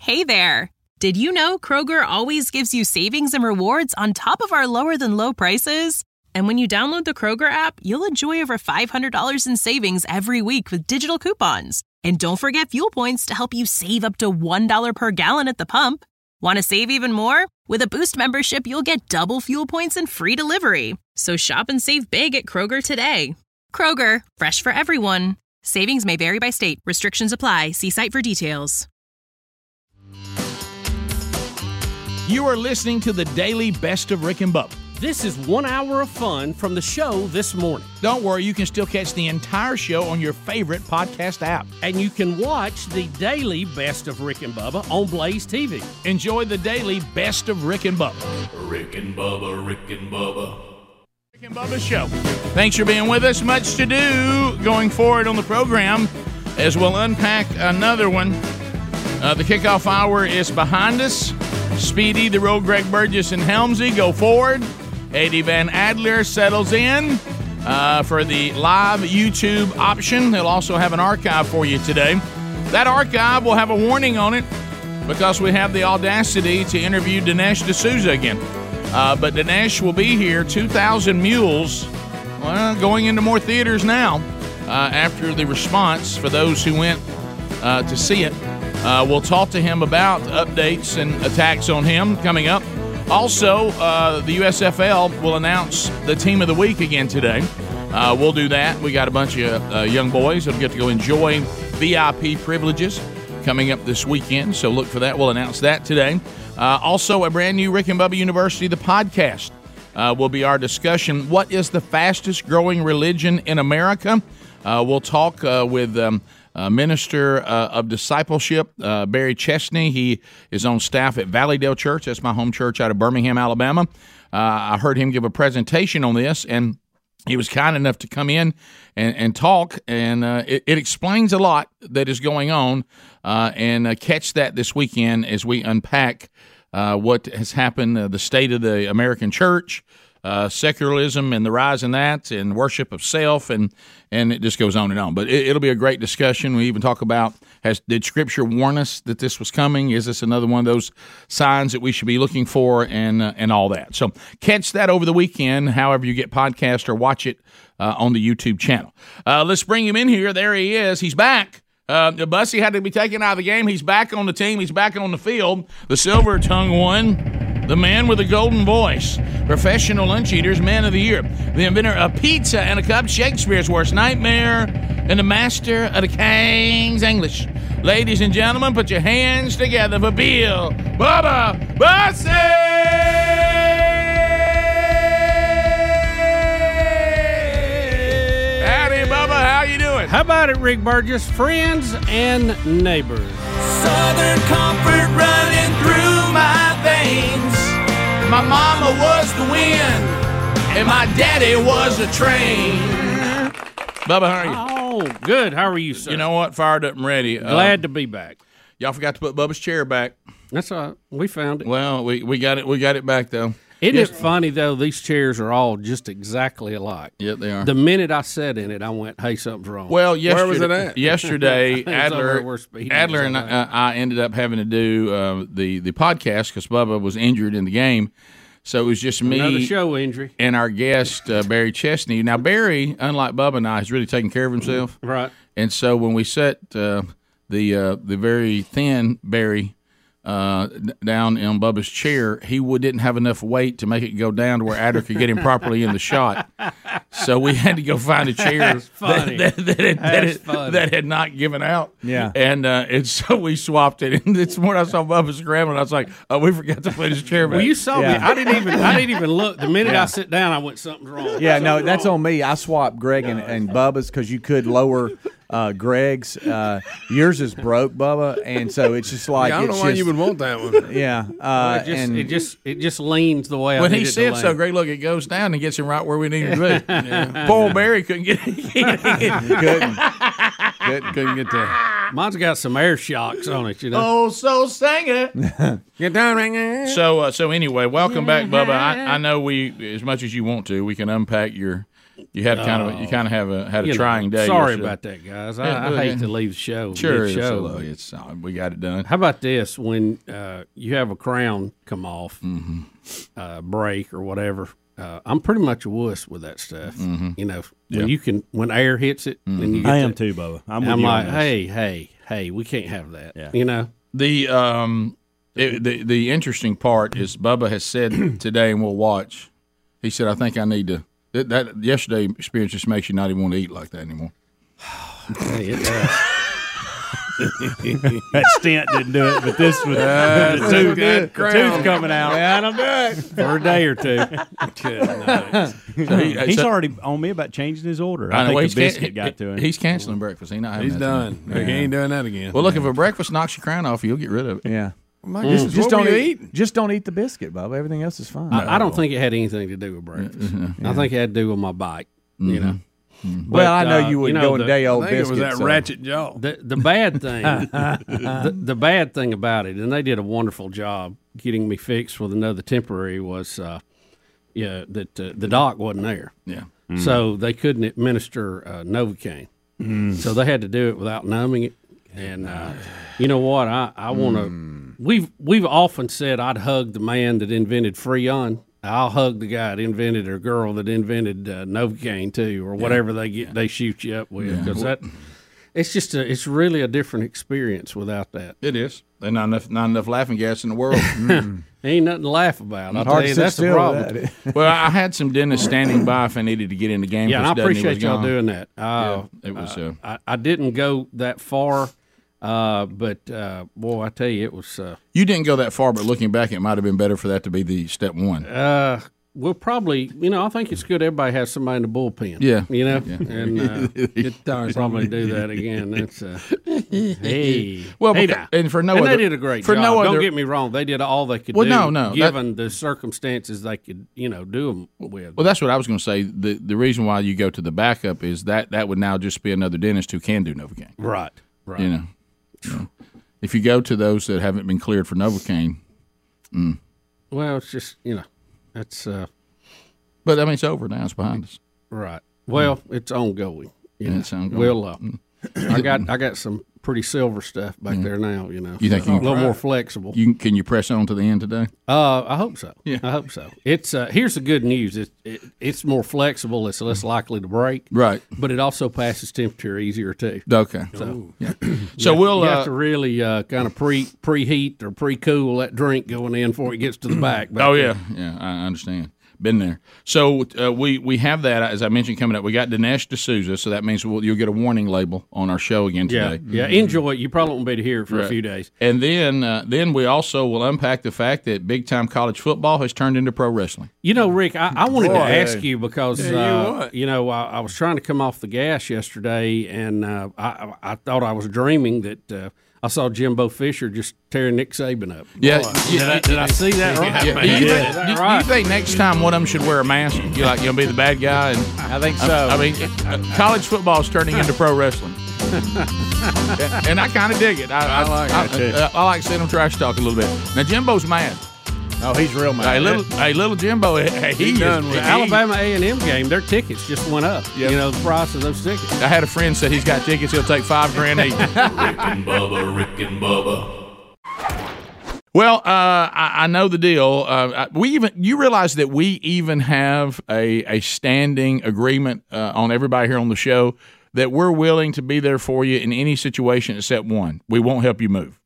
Hey there! Did you know Kroger always gives you savings and rewards on top of our lower-than-low prices? And when you download the Kroger app, you'll enjoy over $500 in savings every week with digital coupons. And don't forget fuel points to help you save up to $1 per gallon at the pump. Want to save even more? With a Boost membership, you'll get double fuel points and free delivery. So shop and save big at Kroger today. Kroger, fresh for everyone. Savings may vary by state. Restrictions apply. See site for details. You are listening to the Daily Best of Rick and Bubba. This is 1 hour of fun from the show this morning. Don't worry, you can still catch the entire show on your favorite podcast app. And you can watch the Daily Best of Rick and Bubba on Blaze TV. Enjoy the Daily Best of Rick and Bubba. Rick and Bubba, Rick and Bubba. Rick and Bubba Show. Thanks for being with us. Much to do going forward on the program as we'll unpack another one. The kickoff hour is behind us. Speedy, the road, Greg Burgess, and Helmsy go forward. Eddie Van Adler settles in for the live YouTube option. They'll also have an archive for you today. That archive will have a warning on it because we have the audacity to interview Dinesh D'Souza again. But Dinesh will be here, 2,000 Mules, going into more theaters now after the response for those who went to see it. We'll talk to him about updates and attacks on him coming up. Also, the USFL will announce the Team of the Week again today. We'll do that. We got a bunch of young boys that'll get to go enjoy VIP privileges coming up this weekend, so look for that. We'll announce that today. Also, a brand new Rick and Bubba University, the podcast, will be our discussion. What is the fastest growing religion in America? We'll talk with Minister of Discipleship, Barry Chesney. He is on staff at Valleydale Church. That's my home church out of Birmingham, Alabama. I heard him give a presentation on this, and he was kind enough to come in and talk, and it explains a lot that is going on, and catch that this weekend as we unpack what has happened, the state of the American church, secularism and the rise in that, and worship of self, and it just goes on and on. But it'll be a great discussion. We even talk about, did Scripture warn us that this was coming? Is this another one of those signs that we should be looking for, and all that? So catch that over the weekend, however you get podcast, or watch it on the YouTube channel. Let's bring him in here. There he is. He's back. Bussy had to be taken out of the game. He's back on the team. He's back on the field. The silver-tongued one, the man with a golden voice, professional lunch eaters, man of the year, the inventor of pizza and a cup, Shakespeare's worst nightmare, and the master of the King's English. Ladies and gentlemen, put your hands together for Bill Bubba Bussey! Howdy, Bubba. How you doing? How about it, Rick Burgess? Friends and neighbors. Southern comfort running through my veins. My mama was the wind, and my daddy was a train. Bubba, how are you? Oh, good. How are you, sir? You know what? Fired up and ready. Glad to be back. Y'all forgot to put Bubba's chair back. That's all right. We found it. Well, we got it. We got it back though. Isn't it funny, though, these chairs are all just exactly alike? Yep, they are. The minute I sat in it, I went, hey, something's wrong. Well, where was it at? Yesterday, Adler and I ended up having to do the podcast because Bubba was injured in the game. So it was just me. Another show injury. And our guest, Barry Chesney. Now, Barry, unlike Bubba and I, is really taking care of himself. Right. And so when we set the very thin Barry down in Bubba's chair, he didn't have enough weight to make it go down to where Adler could get him properly in the shot. So we had to go find a chair that had not given out. Yeah. And so we swapped it. And this morning I saw Bubba scrambling. I was like, oh, we forgot to put his chair back. Well, you saw me. I didn't even look. The minute I sit down, I went, something's wrong. Yeah, no, that's on me. I swapped Greg and Bubba's because you could lower Greg's. Yours is broke, Bubba, and so it's just like, I don't know why you would want that one. Yeah, it just leans the way I when need he it to said lean. so, Greg, look, it goes down and gets him right where we need him to be. Yeah. Poor Barry couldn't get couldn't get there. Mine's got some air shocks on it, you know. Oh, so sing it. Get down, ring. So anyway, welcome back, Bubba. I know as much as you want to, we can unpack your You had had a trying day. Sorry yesterday. about that, guys. I hate to leave the show. Sure, show. We got it done. How about this? When you have a crown come off, break or whatever, I'm pretty much a wuss with that stuff. You know, when air hits it, and you get I am too, Bubba. I'm like, hey, we can't have that. Yeah. You know, The interesting part is Bubba has said today, and we'll watch. He said, "I think I need to." That yesterday experience just makes you not even want to eat like that anymore. hey, it does. That stint didn't do it, but this was the tooth coming out. And I'm back. For a day or two. He's already on me about changing his order. I think the biscuit got to him. He's canceling breakfast. He's not having He's that done. tonight. He ain't doing that again. Well, look, if a breakfast knocks your crown off, you'll get rid of it. Yeah. Just don't eat. Just don't eat the biscuit, Bubba. Everything else is fine. I don't think it had anything to do with breakfast. I think it had to do with my bite. You know. Well, I know you wouldn't go and day old I think biscuit. it was that ratchet jaw. The bad thing, the bad thing about it, and they did a wonderful job getting me fixed with another temporary, was that the doc wasn't there. Yeah. So they couldn't administer Novocaine. So they had to do it without numbing it. And you know what? I want to. We've often said I'd hug the man that invented Freon. I'll hug the guy that invented or girl that invented Novocaine too, or whatever they shoot you up with, because it's really a different experience without that. It is. There's not enough laughing gas in the world. Ain't nothing to laugh about. I'll Hard tell you, to that's sit the still problem. with that. Well, I had some dentists standing by if I needed to get in the game. Yeah, and I because Dudney appreciate was y'all gone. doing that. It was. I didn't go that far, but boy, I tell you, it was. You didn't go that far, but looking back, it might have been better for that to be the step one. We'll probably, I think it's good everybody has somebody in the bullpen. Yeah. And probably do that again. That's hey. Well, hey, because, and for no and other, they did a great for job. no other, Don't get me wrong; they did all they could Well, do. no, given the circumstances they could, do them with. Well, that's what I was going to say. The reason why you go to the backup is that would now just be another dentist who can do Novocaine. Right. You know. If you go to those that haven't been cleared for Novocaine, well, it's just that's. But I mean, it's over now. It's behind us. Right. Well, it's ongoing. It's ongoing. We'll. I got some pretty silver stuff back there now. You think a little more flexible? Can you press on to the end today? I hope so. Yeah. I hope so. It's here's the good news. It's more flexible. It's less likely to break. Right. But it also passes temperature easier too. Okay. So So we'll you have to really kind of preheat or pre-cool that drink going in before it gets to the back. Oh yeah, I understand. Been there. So we have that, as I mentioned, coming up. We got Dinesh D'Souza, so that means you'll get a warning label on our show again today. Yeah. Enjoy it. You probably won't be to hear it for a few days. And then we also will unpack the fact that big-time college football has turned into pro wrestling. Rick, I wanted to ask you because, what? I was trying to come off the gas yesterday, and I thought I was dreaming that I saw Jimbo Fisher just tearing Nick Saban up. Yeah. Did I see that right? Do you think next time one of them should wear a mask? You're like, you'll be the bad guy? And I think so. I mean, college football is turning into pro wrestling. And I kind of dig it. I like seeing them trash talk a little bit. Now, Jimbo's mad. Oh, he's real mad. Little Jimbo, he done is. with The Alabama A&M game, their tickets just went up. Yep. The price of those tickets. I had a friend said he's got tickets. He'll take $5,000 each. Rick and Bubba. Well, I know the deal. You realize that we even have a standing agreement on everybody here on the show that we're willing to be there for you in any situation except one. We won't help you move.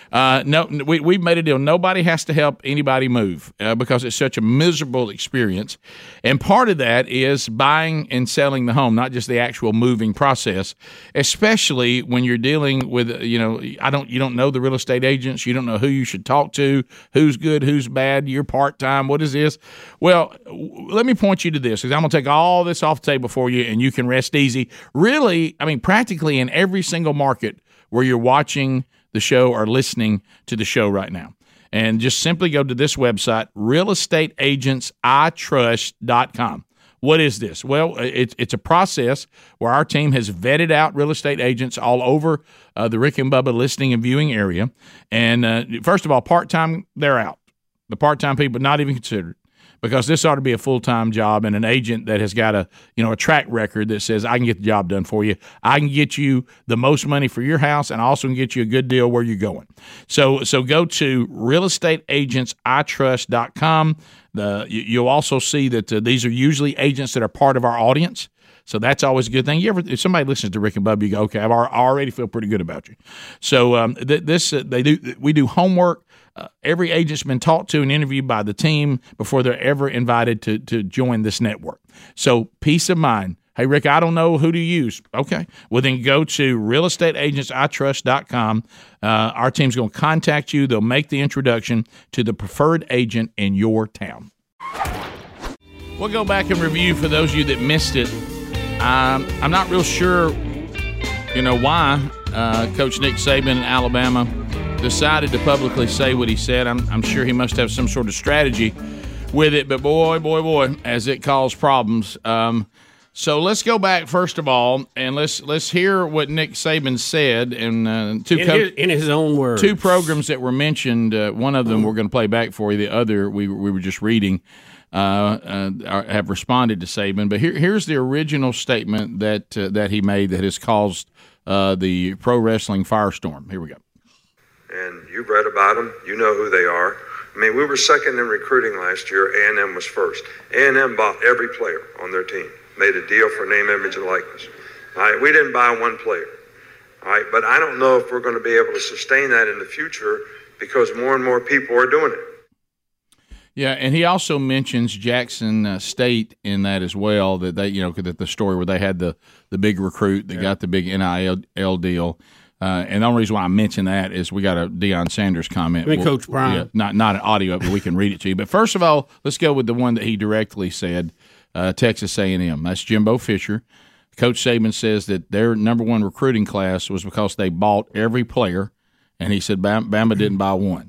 We've made a deal. Nobody has to help anybody move because it's such a miserable experience. And part of that is buying and selling the home, not just the actual moving process, especially when you're dealing with, you don't know the real estate agents. You don't know who you should talk to, who's good, who's bad, you're part-time, what is this? Well, let me point you to this because I'm going to take all this off the table for you and you can rest easy. Really, practically in every single market where you're watching the show or listening to the show right now. And just simply go to this website, realestateagentsitrust.com. What is this? Well, it's a process where our team has vetted out real estate agents all over the Rick and Bubba listening and viewing area. And first of all, part-time, they're out. The part-time people, not even considered. because this ought to be a full-time job, and an agent that has got a track record that says, I can get the job done for you. I can get you the most money for your house, and I also can get you a good deal where you're going. So go to realestateagentsitrust.com. You'll also see that these are usually agents that are part of our audience. So that's always a good thing. If somebody listens to Rick and Bubba, you go, okay, I already feel pretty good about you. So we do homework. Every agent's been talked to and interviewed by the team before they're ever invited to join this network. So peace of mind. Hey, Rick, I don't know who to use. Okay. Well, then go to realestateagentsitrust.com. Our team's going to contact you. They'll make the introduction to the preferred agent in your town. We'll go back and review for those of you that missed it. I'm not real sure, why Coach Nick Saban in Alabama decided to publicly say what he said. I'm sure he must have some sort of strategy with it, but boy, as it caused problems. So let's go back first of all, and let's hear what Nick Saban said. And in his own words, 2 programs that were mentioned. One of them we're going to play back for you. The other we were just reading. Have responded to Saban, but here's the original statement that he made that has caused the pro wrestling firestorm. Here we go. And you've read about them. You know who they are. I mean, we were second in recruiting last year. A&M was first. A&M bought every player on their team, made a deal for name, image, and likeness. All right, we didn't buy one player. All right, but I don't know if we're going to be able to sustain that in the future because more and more people are doing it. Yeah, and he also mentions Jackson State in that as well. That they, that the story where they had the big recruit that got the big NIL deal. And the only reason why I mention that is we got a Deion Sanders comment. Coach Brian. Yeah, not an audio, but we can read it to you. But first of all, let's go with the one that he directly said. Texas A&M. That's Jimbo Fisher. Coach Saban says that their number 1 recruiting class was because they bought every player, and he said Bama didn't buy one.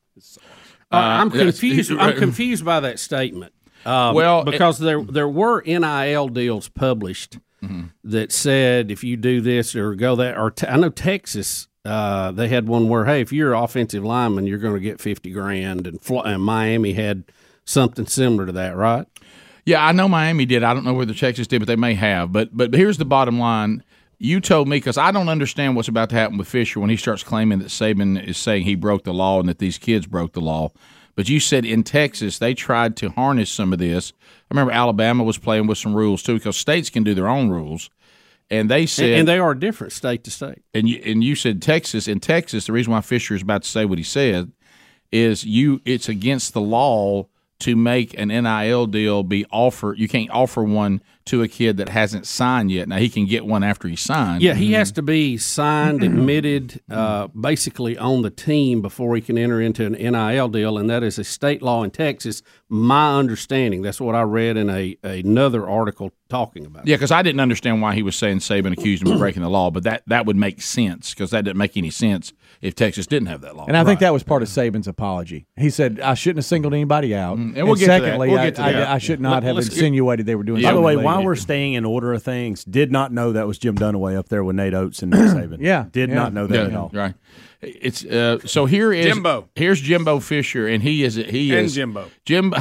I'm confused. I'm confused by that statement. Because there were NIL deals published that said if you do this or go that, or I know Texas they had one where if you're an offensive lineman you're going to get $50,000, and Miami had something similar to that, right? Yeah, I know Miami did. I don't know whether Texas did, but they may have. But here's the bottom line. You told me, because I don't understand what's about to happen with Fisher when he starts claiming that Saban is saying he broke the law and that these kids broke the law. But you said in Texas they tried to harness some of this. I remember Alabama was playing with some rules too, because states can do their own rules. And they said, and they are different state to state. And you said Texas. In Texas, the reason why Fisher is about to say what he said is it's against the law to make an NIL deal be offered. You can't offer one to a kid that hasn't signed yet. Now, he can get one after he's signed. Yeah, he has to be signed, admitted, basically on the team before he can enter into an NIL deal, and that is a state law in Texas. My understanding, that's what I read in another article talking about it. Yeah, because I didn't understand why he was saying Saban accused him of breaking the law, but that would make sense, because that didn't make any sense if Texas didn't have that law. And I think that was part of Saban's apology. He said, I shouldn't have singled anybody out. And we'll get secondly, to that. We'll get to that. I should not have insinuated they were doing By something. the way, illegal. while we're staying in order of things, did not know that was Jim Dunaway up there with Nate Oates and Nick Saban. Did not know that at all. Right. It's so here is Jimbo. Here's Jimbo Fisher, and he is Jimbo.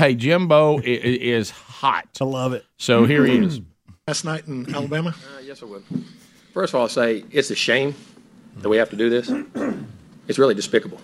Jimbo is hot. I love it. So here he is. Last night in Alabama? Yes, I would. First of all, I'll say it's a shame that we have to do this. It's really despicable.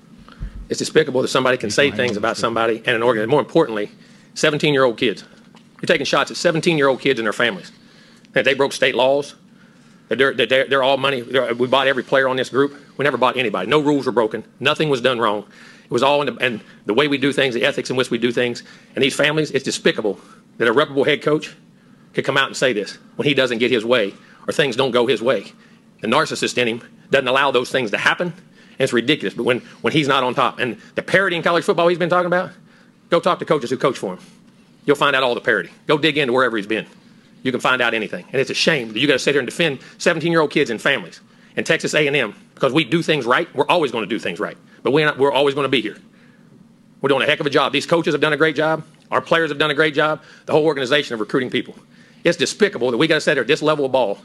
It's despicable that somebody can say things about somebody and an organization. More importantly, 17-year-old kids. You're taking shots at 17-year-old kids and their families. That they broke state laws. That they're all money. We bought every player on this group. We never bought anybody. No rules were broken. Nothing was done wrong. It was all in the way we do things, the ethics in which we do things. And these families, it's despicable that a reputable head coach could come out and say this when he doesn't get his way or things don't go his way. The narcissist in him doesn't allow those things to happen, and it's ridiculous. But when he's not on top, and the parity in college football he's been talking about, go talk to coaches who coach for him. You'll find out all the parity. Go dig into wherever he's been. You can find out anything. And it's a shame that you got to sit here and defend 17-year-old kids and families. And Texas A&M, because we do things right, we're always going to do things right. But we're always going to be here. We're doing a heck of a job. These coaches have done a great job. Our players have done a great job. The whole organization of recruiting people. It's despicable that we got to sit here at this level of ball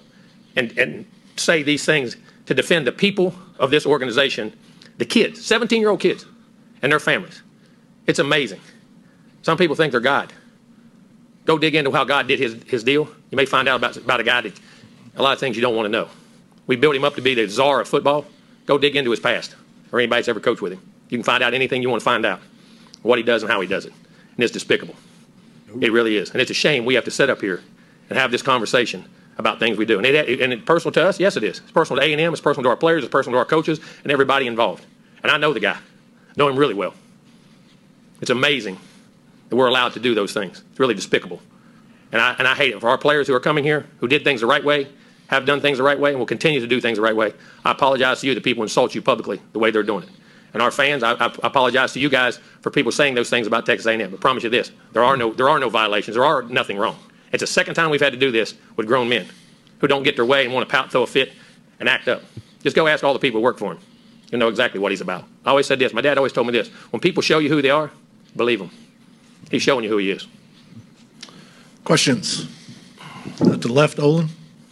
and say these things to defend the people of this organization, the kids, 17-year-old kids and their families. It's amazing. Some people think they're God. Go dig into how God did his deal. You may find out about a guy that a lot of things you don't want to know. We built him up to be the czar of football. Go dig into his past, or anybody that's ever coached with him. You can find out anything you want to find out, what he does and how he does it. And it's despicable. It really is. And it's a shame we have to sit up here and have this conversation about things we do. And it's personal to us? Yes, it is. It's personal to A&M. It's personal to our players. It's personal to our coaches and everybody involved. And I know the guy. Know him really well. It's amazing that we're allowed to do those things. It's really despicable. And I hate it. For our players who are coming here, who did things the right way, have done things the right way, and will continue to do things the right way, I apologize to you that people insult you publicly the way they're doing it. And our fans, I apologize to you guys for people saying those things about Texas A&M. I promise you this, there are no violations. There are nothing wrong. It's the second time we've had to do this with grown men who don't get their way and want to pout, throw a fit, and act up. Just go ask all the people who work for him. You'll know exactly what he's about. I always said this. My dad always told me this. When people show you who they are, believe them. He's showing you who he is. Questions? To the left, Olin.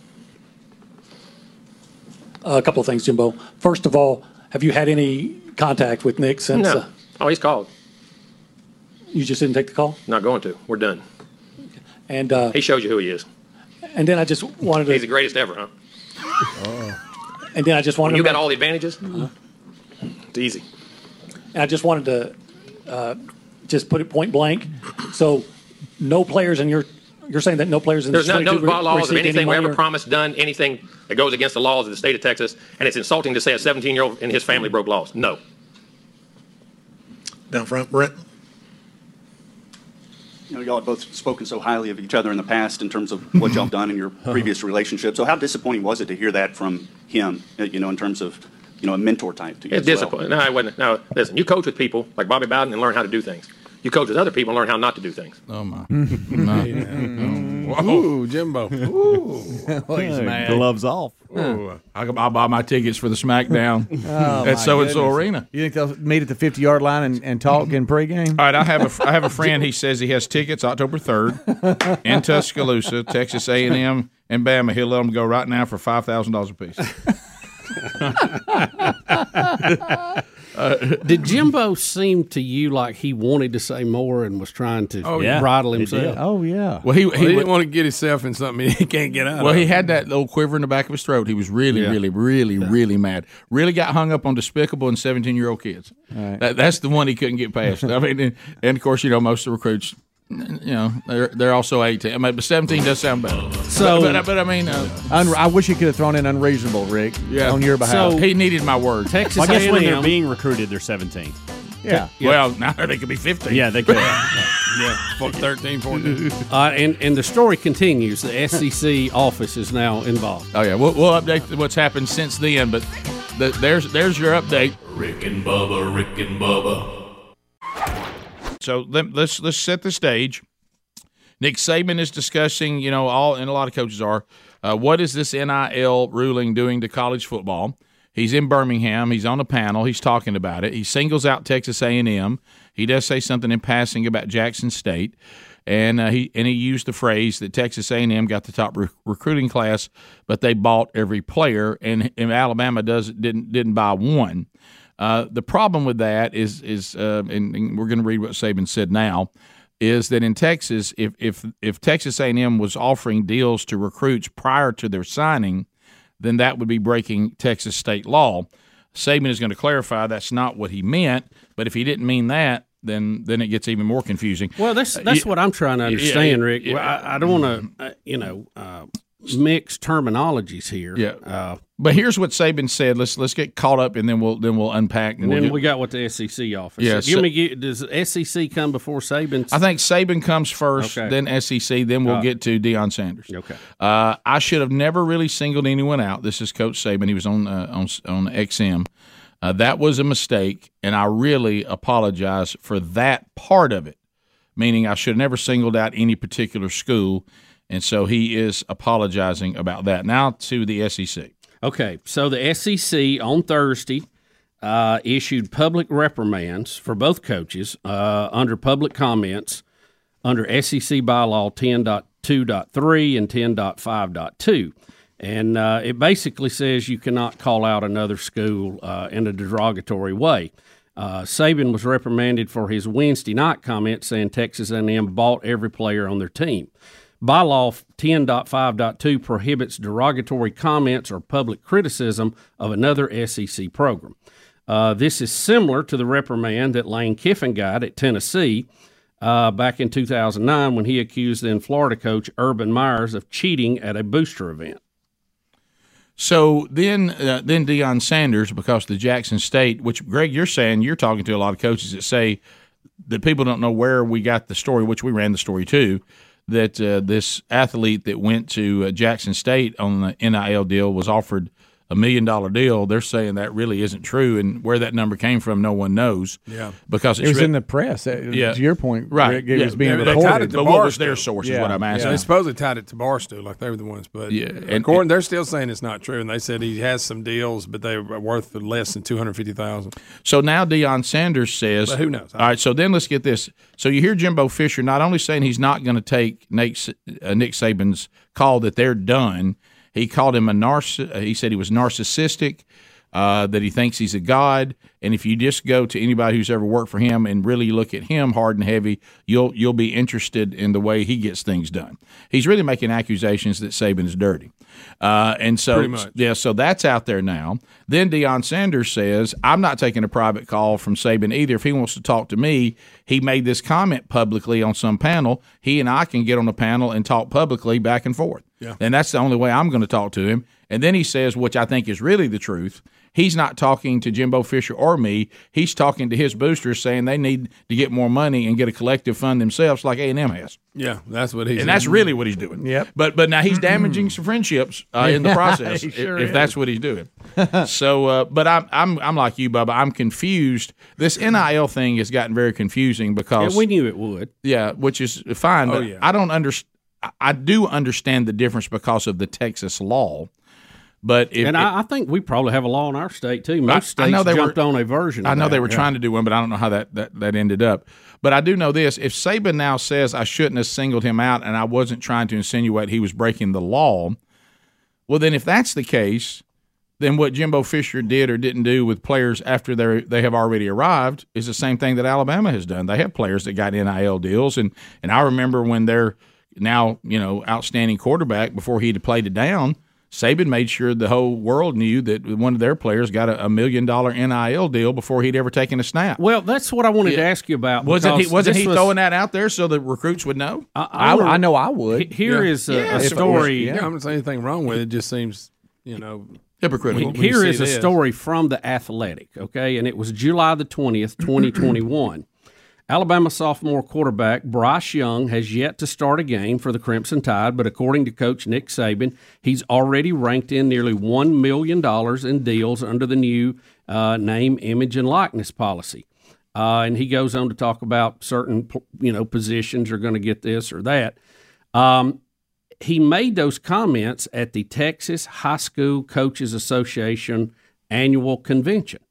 A couple of things, Jimbo. First of all, have you had any contact with Nick since? No. He's called. You just didn't take the call? Not going to. We're done. And he shows you who he is. And then I just wanted to. He's the greatest ever, huh? And then I just wanted. You got all the advantages. It's easy. And I just wanted to just put it point blank. So, no players in You're saying that no players in There's the no bylaws of anything we ever or... promised, done anything that goes against the laws of the state of Texas, and it's insulting to say a 17-year-old and his family broke laws. No. Down front, Brent. Y'all have both spoken so highly of each other in the past in terms of what y'all have done in your previous relationship. So how disappointing was it to hear that from him, in terms of, a mentor type to you? It's disappointing. No, it wasn't. No, listen, you coach with people like Bobby Bowden and learn how to do things. You coach with other people and learn how not to do things. Oh, my. Ooh, Jimbo. Ooh. He's mad. Gloves off. Ooh. I'll buy my tickets for the SmackDown at so-and-so arena. You think they'll meet at the 50-yard line and talk in pregame? All right, I have a friend. He says he has tickets October 3rd in Tuscaloosa, Texas A&M, and Bama. He'll let them go right now for $5,000 apiece. Did Jimbo seem to you like he wanted to say more and was trying to bridle himself? Oh, yeah. Well, he didn't want to get himself in something he can't get out of. Well, he had that little quiver in the back of his throat. He was really mad. Really got hung up on despicable and 17-year-old kids. Right. That's the one he couldn't get past. I mean, and of course, most of the recruits, they're also 18. But 17 does sound better. So, but I mean, I wish he could have thrown in unreasonable, Rick, on your behalf. So he needed my word. Texas I guess when they're being recruited, they're 17. Yeah. Well, now they could be 15. Yeah, they could. Yeah, 13, 14. And the story continues. The SEC office is now involved. Oh, yeah. We'll update what's happened since then, but there's your update. Rick and Bubba. So let's set the stage. Nick Saban is discussing, and a lot of coaches are, what is this NIL ruling doing to college football? He's in Birmingham. He's on a panel. He's talking about it. He singles out Texas A&M. He does say something in passing about Jackson State, and he used the phrase that Texas A&M got the top recruiting class, but they bought every player, and Alabama didn't buy one. The problem with that is and we're going to read what Saban said now, is that in Texas, if Texas A&M was offering deals to recruits prior to their signing, then that would be breaking Texas state law. Saban is going to clarify that's not what he meant, but if he didn't mean that, then it gets even more confusing. Well, that's what I'm trying to understand, Rick. Well, I don't want to, mix terminologies here. Yeah. But here's what Saban said. Let's get caught up, and then we'll unpack. And then we got what the SEC office. Yeah. Does SEC come before Saban? I think Saban comes first, then SEC, then we'll get to Deion Sanders. Okay. I should have never really singled anyone out. This is Coach Saban. He was on XM. That was a mistake, and I really apologize for that part of it. Meaning, I should have never singled out any particular school. And so he is apologizing about that. Now to the SEC. Okay, so the SEC on Thursday issued public reprimands for both coaches under public comments under SEC bylaw 10.2.3 and 10.5.2. And it basically says you cannot call out another school in a derogatory way. Saban was reprimanded for his Wednesday night comment saying Texas A&M bought every player on their team. Bylaw 10.5.2 prohibits derogatory comments or public criticism of another SEC program. This is similar to the reprimand that Lane Kiffin got at Tennessee back in 2009 when he accused then Florida coach Urban Myers of cheating at a booster event. So then Deion Sanders, because the Jackson State, which, Greg, you're saying you're talking to a lot of coaches that say that people don't know where we got the story, which we ran the story too, that this athlete that went to Jackson State on the NIL deal was offered $1 million deal. They're saying that really isn't true, and where that number came from, no one knows. Yeah, because it was in the press. To your point, right? It was being they reported. But what was their source? Is what I'm asking. They supposedly tied it to Barstool, like they were the ones. But they're still saying it's not true, and they said he has some deals, but they were worth less than $250,000. So now Deion Sanders says, but who knows? All right. So then let's get this. So you hear Jimbo Fisher not only saying he's not going to take Nick Saban's call that they're done. He called him he said he was narcissistic, that he thinks he's a god. And if you just go to anybody who's ever worked for him and really look at him hard and heavy, you'll be interested in the way he gets things done. He's really making accusations that Saban is dirty. And so, pretty much. Yeah, so that's out there now. Then Deion Sanders says, I'm not taking a private call from Saban either. If he wants to talk to me, he made this comment publicly on some panel. He and I can get on the panel and talk publicly back and forth. Yeah. And that's the only way I'm going to talk to him. And then he says, which I think is really the truth, he's not talking to Jimbo Fisher or me. He's talking to his boosters saying they need to get more money and get a collective fund themselves like A&M has. Yeah, that's what he's And that's really what he's doing. Yep. But now he's damaging some friendships in the process if that's what he's doing. So, but I'm like you, Bubba. I'm confused. This NIL thing has gotten very confusing because we knew it would. Yeah, which is fine. But I don't understand. I do understand the difference because of the Texas law. But I think we probably have a law in our state too. Most states jumped on a version of I know that. they were trying to do one, but I don't know how that ended up. But I do know this. If Saban now says I shouldn't have singled him out and I wasn't trying to insinuate he was breaking the law, well, then if that's the case, then what Jimbo Fisher did or didn't do with players after they have already arrived is the same thing that Alabama has done. They have players that got NIL deals. And I remember when they're now, outstanding quarterback, before he'd played it down, Saban made sure the whole world knew that one of their players got a $1 million NIL deal before he'd ever taken a snap. Well, that's what I wanted to ask you about. Wasn't he throwing that out there so the recruits would know? I know I would. Here is a story. I'm not saying anything wrong with it. It just seems, hypocritical. Here is a story from The Athletic, okay? And it was July the 20th, 2021. Alabama sophomore quarterback Bryce Young has yet to start a game for the Crimson Tide, but according to Coach Nick Saban, he's already ranked in nearly $1 million in deals under the new name, image, and likeness policy. And he goes on to talk about certain, positions are going to get this or that. He made those comments at the Texas High School Coaches Association annual convention.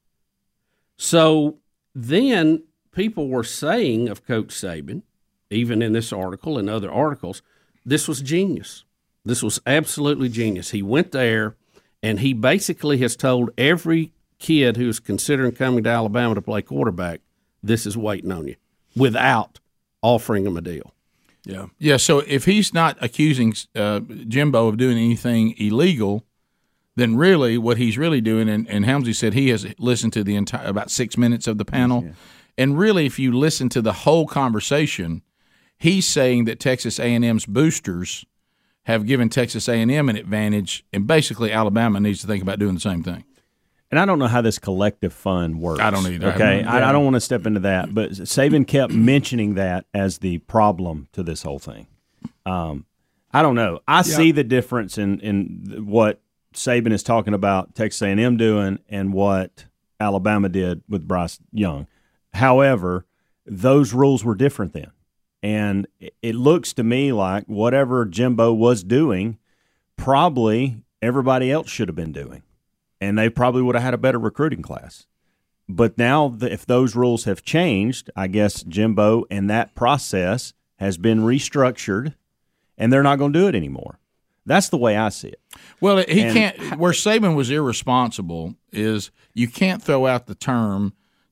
So then people were saying of Coach Saban, even in this article and other articles, this was genius. This was absolutely genius. He went there, and he basically has told every kid who's considering coming to Alabama to play quarterback, this is waiting on you, without offering them a deal. Yeah. Yeah, so if he's not accusing Jimbo of doing anything illegal, then really what he's really doing, and Helmsy said he has listened to the entire about 6 minutes of the panel, and really if you listen to the whole conversation, he's saying that Texas A&M's boosters have given Texas A&M an advantage, and basically Alabama needs to think about doing the same thing. And I don't know how this collective fund works. I don't either. Okay, I don't want to step into that, but Saban kept mentioning that as the problem to this whole thing. I don't know. I see the difference in what Saban is talking about Texas A&M doing and what Alabama did with Bryce Young. However, those rules were different then. And it looks to me like whatever Jimbo was doing, probably everybody else should have been doing. And they probably would have had a better recruiting class. But now, if those rules have changed, I guess Jimbo and that process has been restructured, and they're not going to do it anymore. That's the way I see it. Well, can't. Where Saban was irresponsible is you can't throw out the term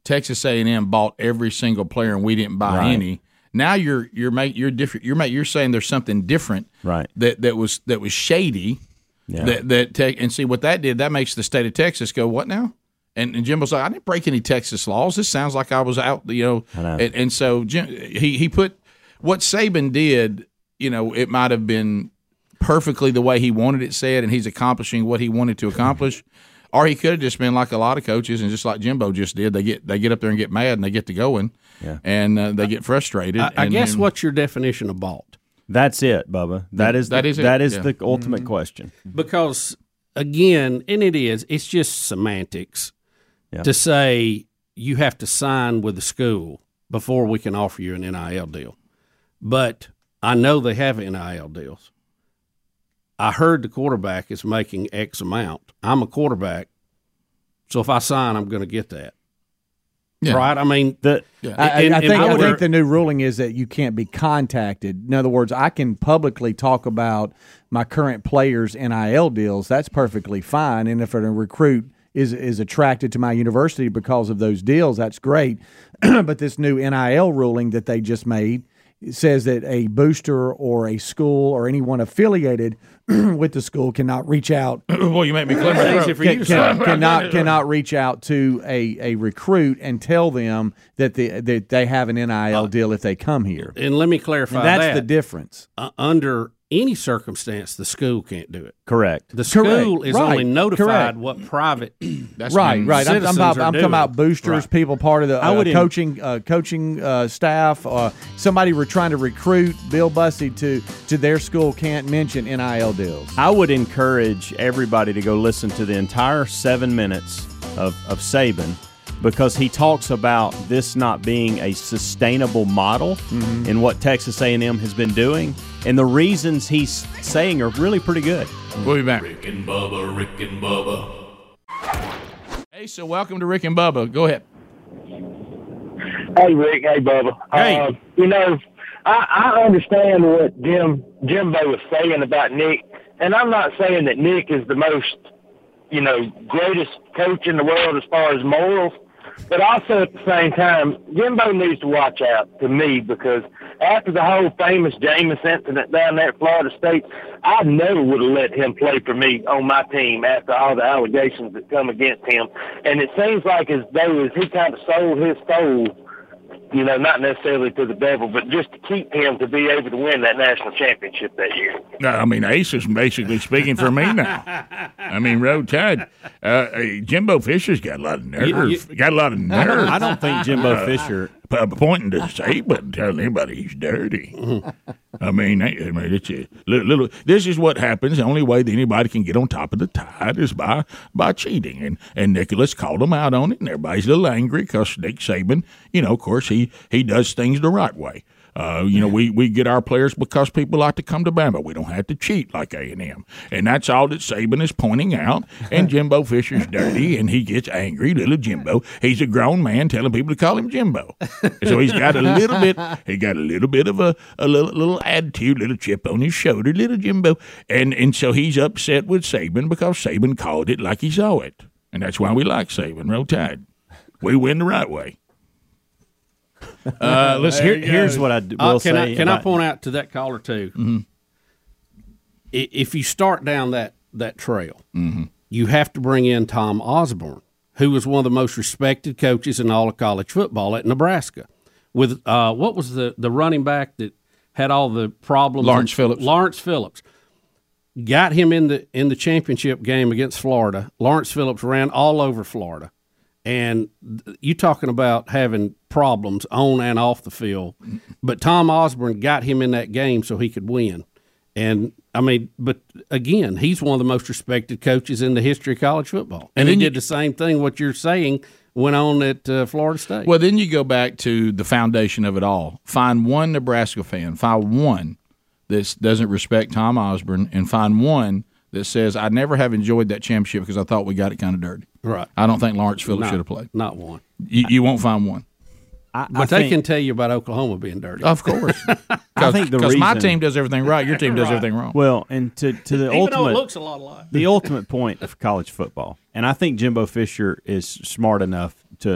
Texas A&M bought every single player and we didn't buy any. Now you're different. You're saying there's something different, that was shady. Yeah. And see what that did. That makes the state of Texas go, what now? And Jimbo's like, I didn't break any Texas laws. This sounds like I was out, And so he put what Saban did. It might have been perfectly the way he wanted it said, and he's accomplishing what he wanted to accomplish. Or he could have just been like a lot of coaches, and just like Jimbo just did, they get up there and get mad, and they get to going, and they get frustrated. I guess what's your definition of bought? That's it, Bubba. That is the ultimate question. Because again, and it's just semantics to say you have to sign with the school before we can offer you an NIL deal. But I know they have NIL deals. I heard the quarterback is making X amount. I'm a quarterback, so if I sign, I'm going to get that. Yeah. Right? I mean, I think the new ruling is that you can't be contacted. In other words, I can publicly talk about my current players' NIL deals. That's perfectly fine. And if a recruit is attracted to my university because of those deals, that's great. But this new NIL ruling that they just made says that a booster or a school or anyone affiliated with the school cannot reach out. Well, you make me clear my throat. Cannot reach out to a recruit and tell them that they have an NIL deal if they come here. And let me clarify that's the difference. Under any circumstance, the school can't do it. Correct. The school is only notified what private that's right. I'm talking about boosters, people part of the coaching staff. Somebody were trying to recruit Bill Bussey to their school can't mention NIL deals. I would encourage everybody to go listen to the entire 7 minutes of Saban, because he talks about this not being a sustainable model in what Texas A&M has been doing, and the reasons he's saying are really pretty good. We'll be back. Rick and Bubba. Hey, so welcome to Rick and Bubba. Go ahead. Hey, Rick. Hey, Bubba. Hey. I understand what Jimbo was saying about Nick, and I'm not saying that Nick is the most, greatest coach in the world as far as morals. But also at the same time, Jimbo needs to watch out to me, because after the whole famous Jameis incident down there at Florida State, I never would have let him play for me on my team after all the allegations that come against him. And it seems like as though he kind of sold his soul, not necessarily to the devil, but just to keep him to be able to win that national championship that year. I mean, Ace is basically speaking for me now. I mean, Road Tide, Jimbo Fisher's got a lot of nerve. I don't think Jimbo Fisher pointing to Saban, telling anybody he's dirty. I mean, it's a little. This is what happens. The only way that anybody can get on top of the Tide is by cheating. And Nicholas called him out on it, and everybody's a little angry because Nick Saban, of course, he does things the right way. We get our players because people like to come to Bama. We don't have to cheat like A&M. And that's all that Saban is pointing out. And Jimbo Fisher's dirty, and he gets angry, little Jimbo. He's a grown man telling people to call him Jimbo. So he's got a little bit of a little attitude, little chip on his shoulder, little Jimbo. And so he's upset with Saban because Saban called it like he saw it. And that's why we like Saban. Roll Tide. We win the right way. Here's what I will say. Can I point out to that caller too? Mm-hmm. If you start down that trail, you have to bring in Tom Osborne, who was one of the most respected coaches in all of college football at Nebraska. With what was the running back that had all the problems? Lawrence Phillips. Got him in the championship game against Florida. Lawrence Phillips ran all over Florida. And you talking about having problems on and off the field, but Tom Osborne got him in that game so he could win. And but again, he's one of the most respected coaches in the history of college football. And he did the same thing. What you're saying went on at Florida State. Well, then you go back to the foundation of it all. Find one Nebraska fan, find one that doesn't respect Tom Osborne, and find one that says, I never have enjoyed that championship because I thought we got it kind of dirty. Right. I don't think Lawrence Phillips should have played. Not one. You won't find one. But they can tell you about Oklahoma being dirty. Of course. I think because my team does everything right, your team does everything wrong. Well, and to the Even ultimate, though it looks a lot alike. The ultimate point of college football, and I think Jimbo Fisher is smart enough to.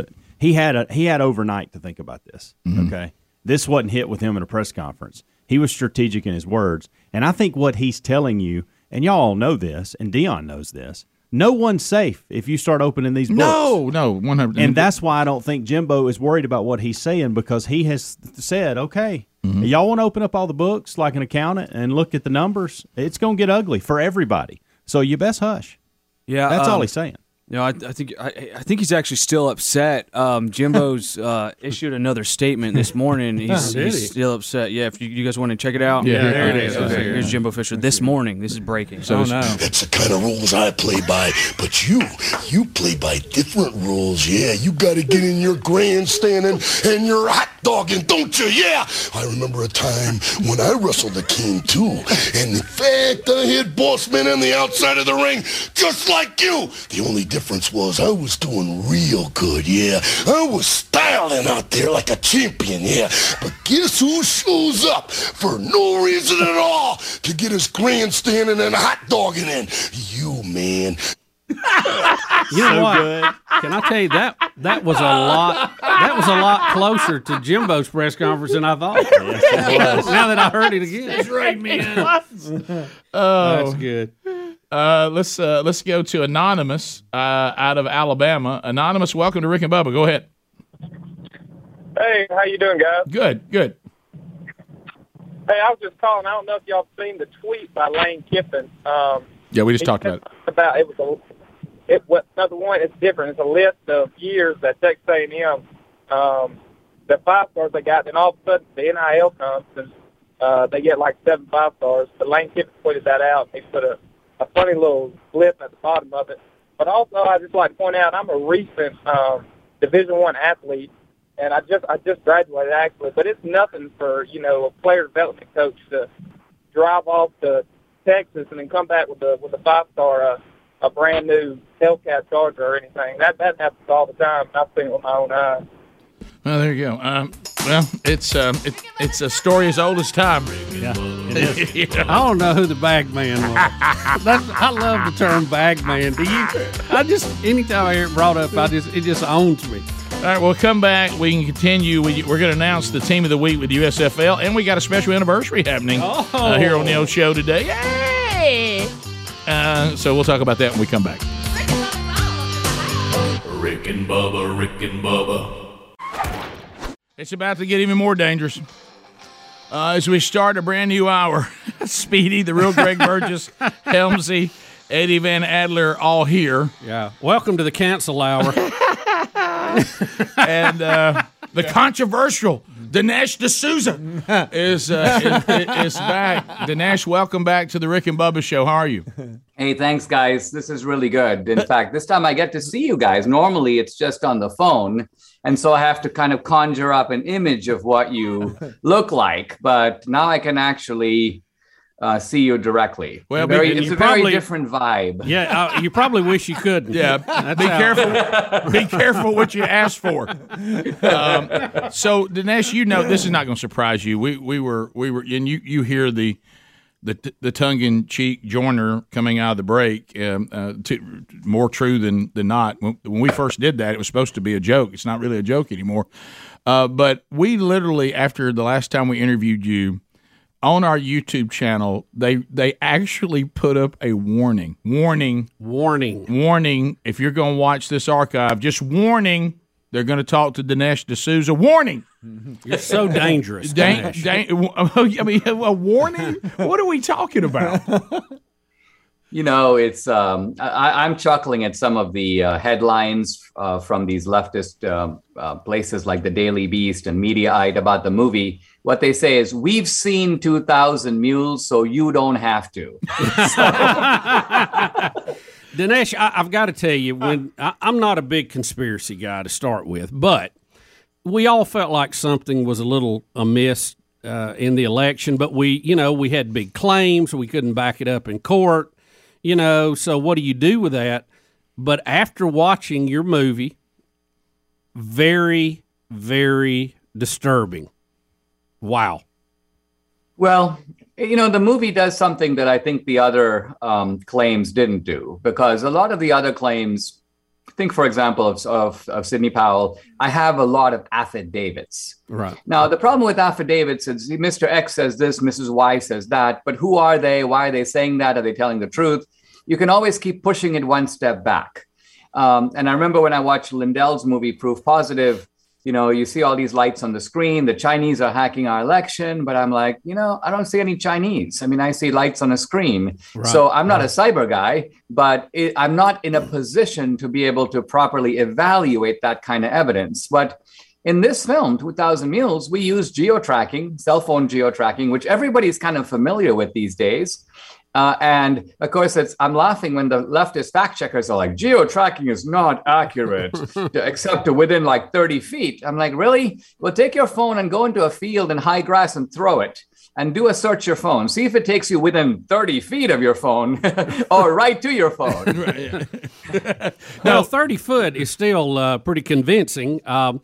he had overnight to think about this. Mm-hmm. Okay, this wasn't hit with him in a press conference. He was strategic in his words, and I think what he's telling you, and y'all all know this, and Dion knows this. No one's safe if you start opening these books. No, 100%. And that's why I don't think Jimbo is worried about what he's saying, because he has said, okay, y'all want to open up all the books like an accountant and look at the numbers? It's going to get ugly for everybody. So you best hush. Yeah, that's all he's saying. I think he's actually still upset. Jimbo's issued another statement this morning. He's still upset. Yeah, if you guys want to check it out. Yeah, there it is. Okay, here's Jimbo Fisher this morning. This is breaking. So That's the kind of rules I play by. But you play by different rules. Yeah, you got to get in your grandstanding and your hot dogging, don't you? Yeah. I remember a time when I wrestled the King too, and in fact I hit Bossman on the outside of the ring, just like you. The only difference was I was doing real good. Yeah, I was styling out there like a champion. Yeah, but guess who shows up for no reason at all to get his grandstanding and hot dogging in? You, man. You know what? Good. Can I tell you that was a lot closer to Jimbo's press conference than I thought. Yes, now that I heard it again, that's right, man. That's good. Let's go to Anonymous out of Alabama. Anonymous, welcome to Rick and Bubba. Go ahead. Hey, how you doing, guys? Good. Hey, I was just calling. I don't know if y'all seen the tweet by Lane Kiffin. Yeah, we just talked about it. Number one, it's different. It's a list of years that Texas A&M, the 5-stars they got, and all of a sudden the NIL comes and they get like 7 5-stars. But Lane Kiffin pointed that out. He put a funny little blip at the bottom of it. But also, I just like to point out, I'm a recent Division I athlete, and I just graduated actually. But it's nothing for a player development coach to drive off to Texas and then come back with a 5-star. A brand new Hellcat Charger or anything. That happens all the time. I've seen it with my own eyes. Well, there you go. It's a story as old as time. Yeah. I don't know who the bag man was. I love the term bag man. Do you? Anytime I hear it brought up, it just owns me. All right, we'll come back. We can continue. We're going to announce the team of the week with USFL, and we got a special anniversary happening here on the old show today. Yay! So we'll talk about that when we come back. Rick and Bubba, Rick and Bubba. It's about to get even more dangerous. As we start a brand new hour, Speedy, the real Greg Burgess, Helmsy, Eddie Van Adler, all here. Yeah. Welcome to the cancel hour. And the controversial Dinesh D'Souza is back. Dinesh, welcome back to the Rick and Bubba Show. How are you? Hey, thanks, guys. This is really good. In fact, this time I get to see you guys. Normally, it's just on the phone, and so I have to kind of conjure up an image of what you look like. But now I can actually see you directly. Well, it's a very different vibe. Yeah, you probably wish you couldn't. Yeah, be careful. Be careful what you ask for. So, Dinesh, this is not going to surprise you. We were, and you hear the tongue-in-cheek Joyner coming out of the break. More true than not. When we first did that, it was supposed to be a joke. It's not really a joke anymore. But we literally, after the last time we interviewed you, on our YouTube channel, they actually put up a warning. If you're going to watch this archive, just warning, they're going to talk to Dinesh D'Souza. Warning. You're so dangerous. I mean, a warning? What are we talking about? It's I'm chuckling at some of the headlines from these leftist places like the Daily Beast and Mediaite about the movie. What they say is, we've seen 2,000 Mules, so you don't have to. Dinesh, I've got to tell you, I'm not a big conspiracy guy to start with, but we all felt like something was a little amiss in the election, but we had big claims. We couldn't back it up in court, so what do you do with that? But after watching your movie, very, very disturbing. Wow. Well, the movie does something that I think the other claims didn't do, because a lot of the other claims think, for example, of Sidney Powell, I have a lot of affidavits. Right. Now, the problem with affidavits is Mr. X says this, Mrs. Y says that, but who are they? Why are they saying that? Are they telling the truth? You can always keep pushing it one step back. And I remember when I watched Lindell's movie, Proof Positive, you see all these lights on the screen. The Chinese are hacking our election, but I'm like, I don't see any Chinese. I mean, I see lights on a screen. Right, so I'm not a cyber guy, but I'm not in a position to be able to properly evaluate that kind of evidence. But in this film, 2000 Mules, we use geo-tracking, cell phone geo-tracking, which everybody's kind of familiar with these days. And of course, I'm laughing when the leftist fact checkers are like, geo-tracking is not accurate, except to within like 30 feet. I'm like, really? Well, take your phone and go into a field in high grass and throw it. And do a search your phone. See if it takes you within 30 feet of your phone or right to your phone. Well, 30 foot is still pretty convincing. And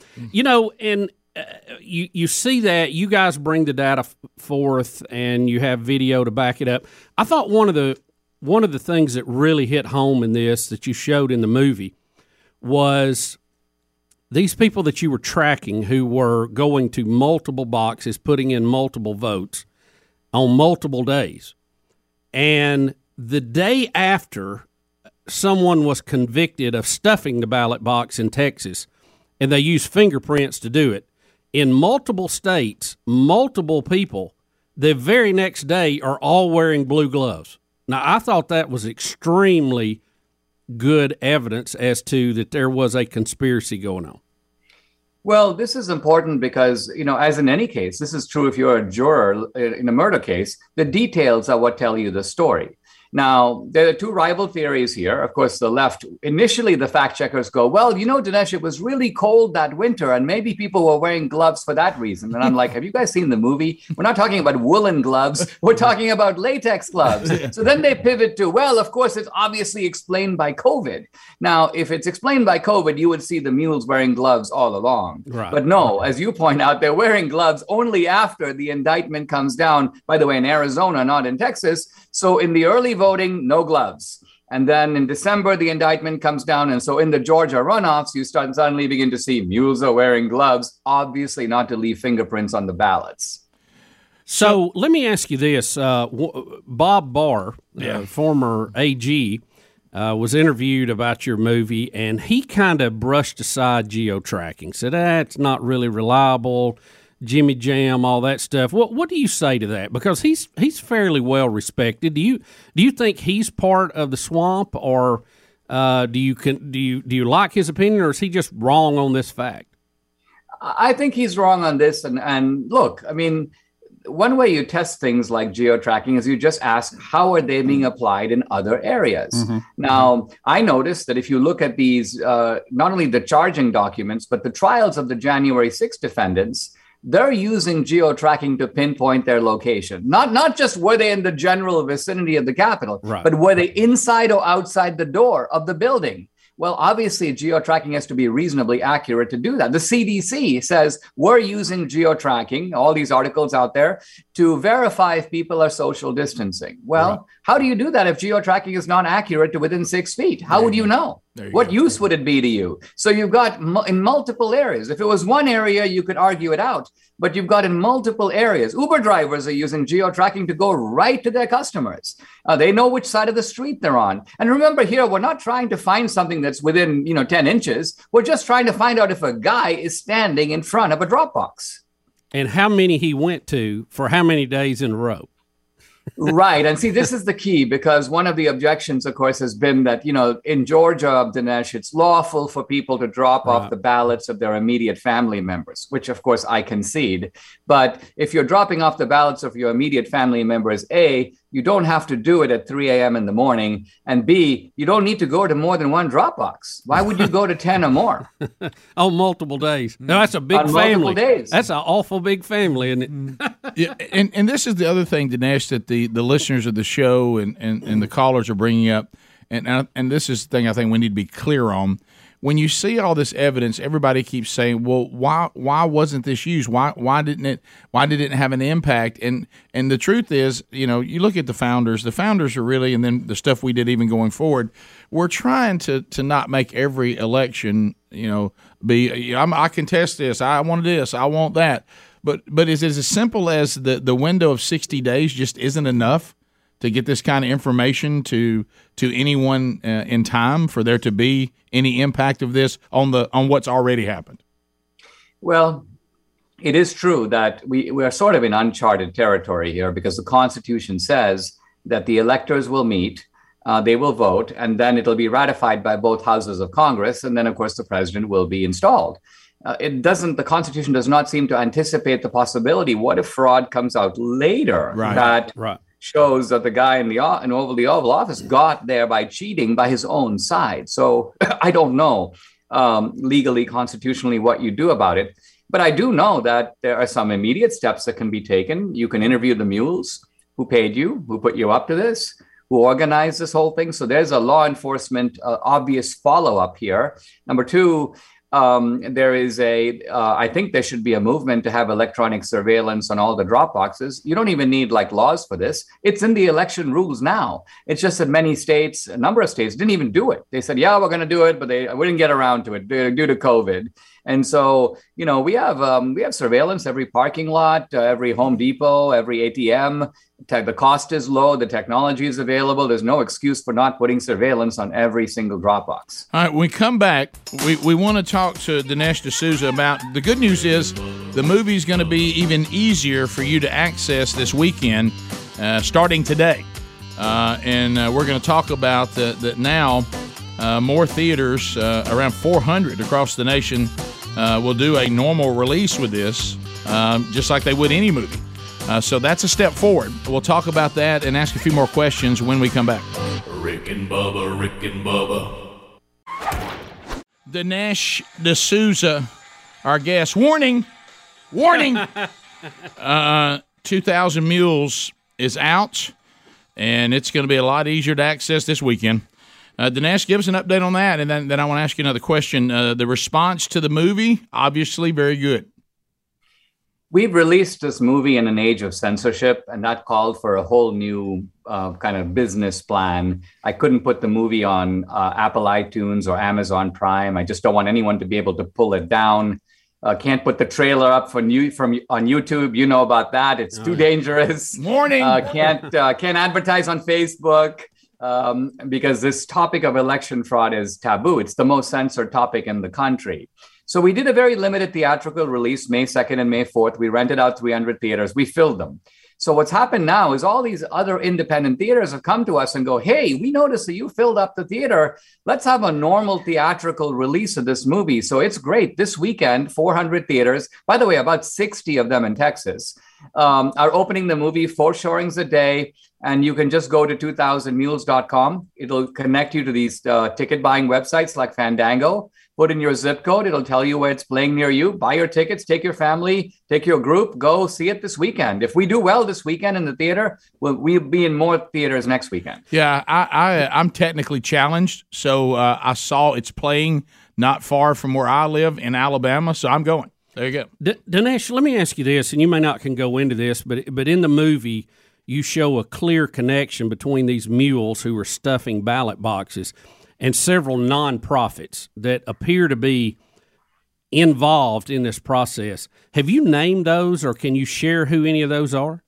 you see that you guys bring the data forth and you have video to back it up. I thought one of the things that really hit home in this that you showed in the movie was these people that you were tracking who were going to multiple boxes, putting in multiple votes on multiple days. And the day after someone was convicted of stuffing the ballot box in Texas, and they used fingerprints to do it, in multiple states, multiple people, the very next day are all wearing blue gloves. Now, I thought that was extremely good evidence as to that there was a conspiracy going on. Well, this is important because, as in any case, this is true if you're a juror in a murder case, the details are what tell you the story. Now, there are two rival theories here. Of course, the left, initially the fact checkers go, well, Dinesh, it was really cold that winter and maybe people were wearing gloves for that reason. And I'm like, have you guys seen the movie? We're not talking about woolen gloves. We're talking about latex gloves. So then they pivot to, well, of course, it's obviously explained by COVID. Now, if it's explained by COVID, you would see the mules wearing gloves all along. Right. But no, as you point out, they're wearing gloves only after the indictment comes down, by the way, in Arizona, not in Texas. So in the early voting, no gloves. And then in December, the indictment comes down. And so in the Georgia runoffs, you suddenly begin to see mules are wearing gloves, obviously not to leave fingerprints on the ballots. So let me ask you this. Bob Barr, former AG, was interviewed about your movie, and he kind of brushed aside geo-tracking, said, it's not really reliable. Jimmy Jam, all that stuff. What do you say to that? Because he's fairly well respected. Do you think he's part of the swamp, or do you like his opinion, or is he just wrong on this fact? I think he's wrong on this. And look, I mean, one way you test things like geo-tracking is you just ask, how are they being applied in other areas? Mm-hmm. Now, I noticed that if you look at these, not only the charging documents, but the trials of the January 6th defendants, they're using geo-tracking to pinpoint their location. Not just were they in the general vicinity of the Capitol, right, but were they inside or outside the door of the building? Well, obviously, geo-tracking has to be reasonably accurate to do that. The CDC says we're using geo-tracking, all these articles out there, to verify if people are social distancing. Well, right, how do you do that if geo-tracking is not accurate to within 6 feet? How would you know? What use would it be to you? So you've got in multiple areas. If it was one area, you could argue it out. But you've got in multiple areas. Uber drivers are using geo-tracking to go right to their customers. They know which side of the street they're on. And remember here, we're not trying to find something that's within 10 inches. We're just trying to find out if a guy is standing in front of a drop box. And how many he went to for how many days in a row. Right. And see, this is the key, because one of the objections, of course, has been that, in Georgia, Dinesh, it's lawful for people to drop off the ballots of their immediate family members, which, of course, I concede. But if you're dropping off the ballots of your immediate family members, A, you don't have to do it at 3 a.m. in the morning. And B, you don't need to go to more than one drop box. Why would you go to 10 or more? On multiple days. No, that's a big on family. Multiple days. That's an awful big family, isn't it? Yeah, and this is the other thing, Dinesh, that the listeners of the show and the callers are bringing up. And this is the thing I think we need to be clear on. when you see all this evidence, everybody keeps saying, "Well, why wasn't this used? Why did it have an impact?" And the truth is, you look at the founders. The founders are really, and then the stuff we did even going forward, we're trying to not make every election, be I contest this, I want this, I want that. But is it as simple as the window of 60 days just isn't enough to get this kind of information to anyone in time for there to be any impact of this on what's already happened? Well, it is true that we are sort of in uncharted territory here, because the Constitution says that the electors will meet, they will vote, and then it'll be ratified by both houses of Congress, and then, of course, the president will be installed. The Constitution does not seem to anticipate the possibility. What if fraud comes out later that shows that the guy in the Oval Office got there by cheating by his own side? So I don't know legally, constitutionally, what you do about it. But I do know that there are some immediate steps that can be taken. You can interview the mules who paid you, who put you up to this, who organized this whole thing. So there's a law enforcement obvious follow-up here. Number two, there is I think there should be a movement to have electronic surveillance on all the drop boxes. You don't even need laws for this. It's in the election rules now. It's just that many states, a number of states, didn't even do it. They said, yeah, we're going to do it, but we didn't get around to it due to COVID. And so, we have surveillance every parking lot, every Home Depot, every ATM. The cost is low. The technology is available. There's no excuse for not putting surveillance on every single Dropbox. All right, when we come back, we want to talk to Dinesh D'Souza about the good news is the movie's going to be even easier for you to access this weekend, starting today. And we're going to talk about that now. More theaters, around 400 across the nation, will do a normal release with this, just like they would any movie. So that's a step forward. We'll talk about that and ask a few more questions when we come back. Rick and Bubba, Rick and Bubba. Dinesh D'Souza, our guest. Warning! 2,000 Mules is out, and it's going to be a lot easier to access this weekend. Dinesh, give us an update on that, and then I want to ask you another question. The response to the movie, obviously very good. We've released this movie in an age of censorship, and that called for a whole new kind of business plan. I couldn't put the movie on Apple iTunes or Amazon Prime. I just don't want anyone to be able to pull it down. Can't put the trailer up on YouTube. You know about that. It's too dangerous. Warning! Can't advertise on Facebook. Because this topic of election fraud is taboo. It's the most censored topic in the country. So we did a very limited theatrical release, May 2nd and May 4th. We rented out 300 theaters. We filled them. So what's happened now is all these other independent theaters have come to us and go, hey, we noticed that you filled up the theater. Let's have a normal theatrical release of this movie. So it's great. This weekend, 400 theaters, by the way, about 60 of them in Texas, are opening the movie 4 showings a day. And you can just go to 2000mules.com. It'll connect you to these ticket buying websites like Fandango. Put in your zip code. It'll tell you where it's playing near you. Buy your tickets, take your family, take your group, go see it this weekend. If we do well this weekend in the theater, we'll be in more theaters next weekend. Yeah, I'm technically challenged. So I saw it's playing not far from where I live in Alabama. So I'm going. There you go. Dinesh, let me ask you this, and you may not can go into this, but in the movie, you show a clear connection between these mules who are stuffing ballot boxes and several nonprofits that appear to be involved in this process. Have you named those, or can you share who any of those are?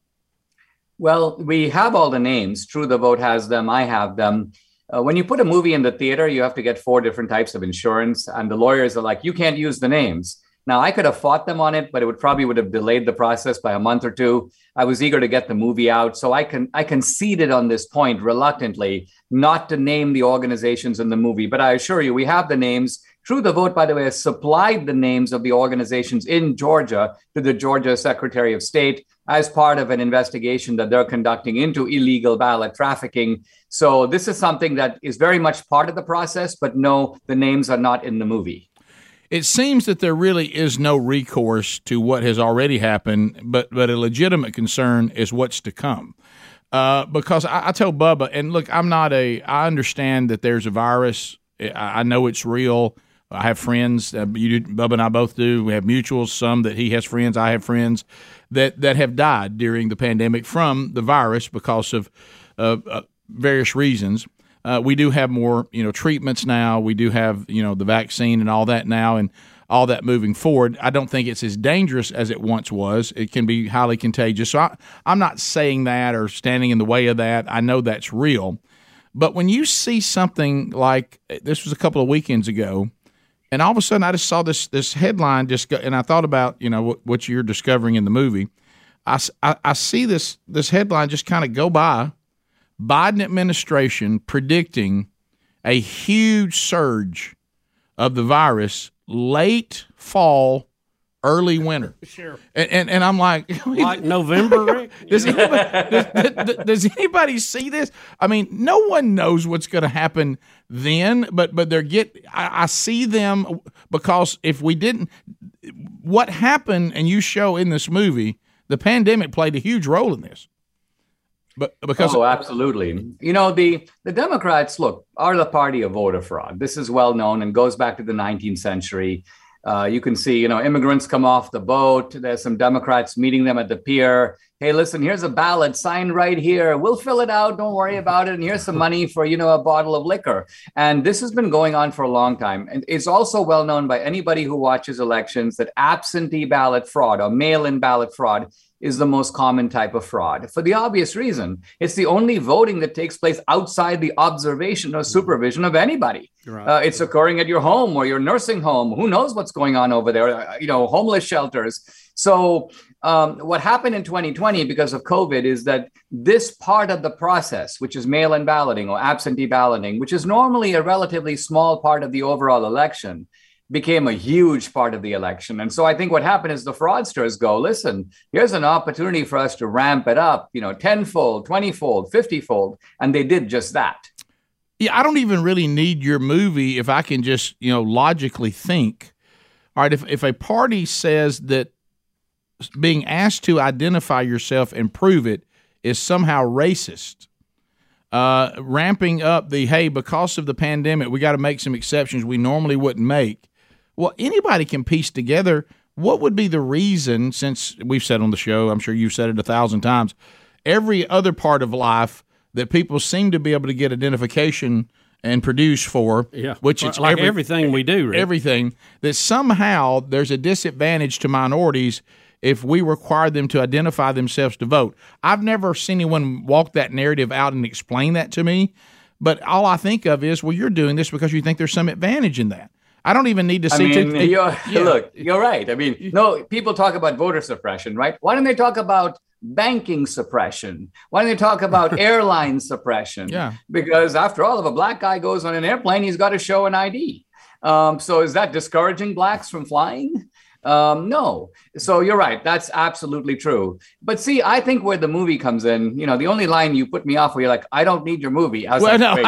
Well, we have all the names. True the Vote has them. I have them. When you put a movie in the theater, you have to get 4 different types of insurance, and the lawyers are like, you can't use the names. Now, I could have fought them on it, but it would have delayed the process by a month or 2. I was eager to get the movie out, so I conceded on this point reluctantly not to name the organizations in the movie. But I assure you, we have the names. True the Vote, by the way, has supplied the names of the organizations in Georgia to the Georgia Secretary of State as part of an investigation that they're conducting into illegal ballot trafficking. So this is something that is very much part of the process, but no, the names are not in the movie. It seems that there really is no recourse to what has already happened, but a legitimate concern is what's to come. Because I told Bubba, and look, I understand that there's a virus. I know it's real. I have friends. Bubba and I both do. We have mutuals. Some that he has friends. I have friends that have died during the pandemic from the virus because of various reasons. We do have more, treatments now. We do have, the vaccine and all that now, and all that moving forward. I don't think it's as dangerous as it once was. It can be highly contagious. So I'm not saying that or standing in the way of that. I know that's real. But when you see something like this was a couple of weekends ago, and all of a sudden I just saw this headline and I thought about, what you're discovering in the movie. I see this headline just kind of go by. Biden administration predicting a huge surge of the virus late fall, early winter. Sure. And I'm like November, Rick? Does anybody see this? I mean, no one knows what's going to happen then, but I see them because if we didn't, what happened, and you show in this movie, the pandemic played a huge role in this. But because absolutely. The Democrats, are the party of voter fraud. This is well known and goes back to the 19th century. You can see, immigrants come off the boat. There's some Democrats meeting them at the pier. Hey, listen, here's a ballot signed right here. We'll fill it out. Don't worry about it. And here's some money for, a bottle of liquor. And this has been going on for a long time. And it's also well known by anybody who watches elections that absentee ballot fraud or mail-in ballot fraud is the most common type of fraud for the obvious reason. It's the only voting that takes place outside the observation or supervision of anybody. Right. It's occurring at your home or your nursing home. Who knows what's going on over there? Homeless shelters. So what happened in 2020 because of COVID is that this part of the process, which is mail-in balloting or absentee balloting, which is normally a relatively small part of the overall election, became a huge part of the election. And so I think what happened is the fraudsters go, listen, here's an opportunity for us to ramp it up, 10-fold, 20-fold, 50-fold. And they did just that. Yeah, I don't even really need your movie if I can just, logically think. All right, if a party says that being asked to identify yourself and prove it is somehow racist, ramping up because of the pandemic, we got to make some exceptions we normally wouldn't make. Well, anybody can piece together what would be the reason, since we've said on the show, I'm sure you've said it 1,000 times, every other part of life that people seem to be able to get identification and produce for, which is like everything we do, Rick. Everything, that somehow there's a disadvantage to minorities if we require them to identify themselves to vote. I've never seen anyone walk that narrative out and explain that to me, but all I think of is, well, you're doing this because you think there's some advantage in that. I don't even need to see. Look, you're right. I mean, no, people talk about voter suppression, right? Why don't they talk about banking suppression? Why don't they talk about airline suppression? Yeah. Because after all, if a black guy goes on an airplane, he's got to show an ID. So is that discouraging blacks from flying? No. So you're right. That's absolutely true. But see, I think where the movie comes in, the only line you put me off where you're like, I don't need your movie. I was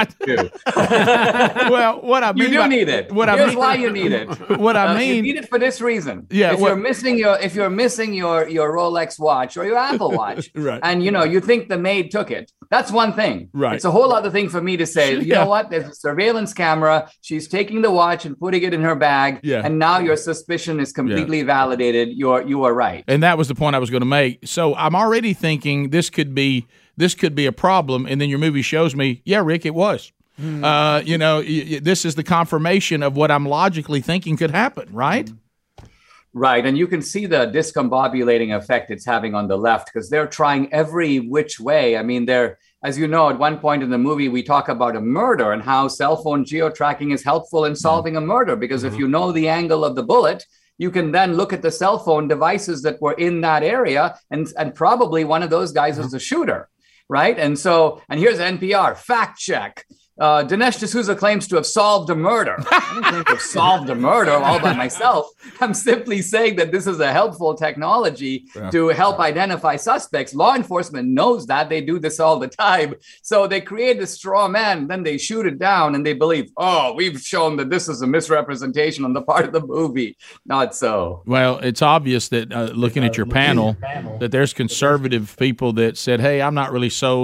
well, what I mean, you do need it. Here's why you need it. What I mean, you need it for this reason. Yeah. If you're missing your Rolex watch or your Apple Watch, right, and you think the maid took it, that's one thing. Right. It's a whole other thing for me to say, you know what? There's a surveillance camera. She's taking the watch and putting it in her bag. Yeah. And now your suspicion is completely validated. You are right. And that was the point I was going to make. So I'm already thinking this could be a problem, and then your movie shows me, Rick, it was. This is the confirmation of what I'm logically thinking could happen, right? Right, and you can see the discombobulating effect it's having on the left because they're trying every which way. I mean, as you know, at one point in the movie, we talk about a murder and how cell phone geo-tracking is helpful in solving a murder because if you know the angle of the bullet, you can then look at the cell phone devices that were in that area, and probably one of those guys was the shooter, right? And here's NPR, fact check. Dinesh D'Souza claims to have solved a murder. I don't think I've solved a murder all by myself. I'm simply saying that this is a helpful technology to help identify suspects. Law enforcement knows that. They do this all the time. So they create a straw man, then they shoot it down, and they believe, we've shown that this is a misrepresentation on the part of the movie. Not so. Well, it's obvious that looking at your panel, that there's conservative people that said, hey, I'm not really sold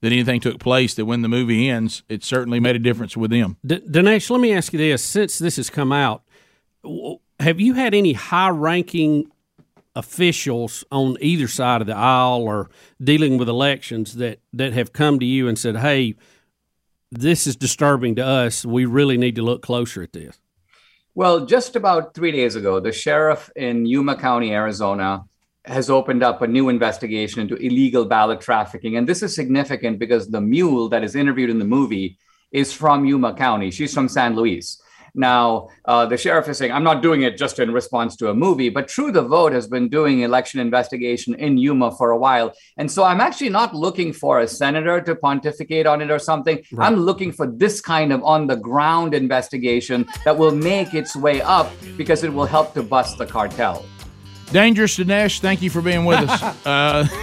that anything took place, that when the movie ends, it certainly made a difference with them. Dinesh, let me ask you this. Since this has come out, have you had any high-ranking officials on either side of the aisle or dealing with elections that have come to you and said, hey, this is disturbing to us, we really need to look closer at this? Well, just about 3 days ago, the sheriff in Yuma County, Arizona, has opened up a new investigation into illegal ballot trafficking. And this is significant because the mule that is interviewed in the movie is from Yuma County. She's from San Luis. Now, the sheriff is saying, I'm not doing it just in response to a movie, but True the Vote has been doing election investigation in Yuma for a while. And so I'm actually not looking for a senator to pontificate on it or something. Right. I'm looking for this kind of on-the-ground investigation that will make its way up because it will help to bust the cartel. Dangerous Dinesh, thank you for being with us.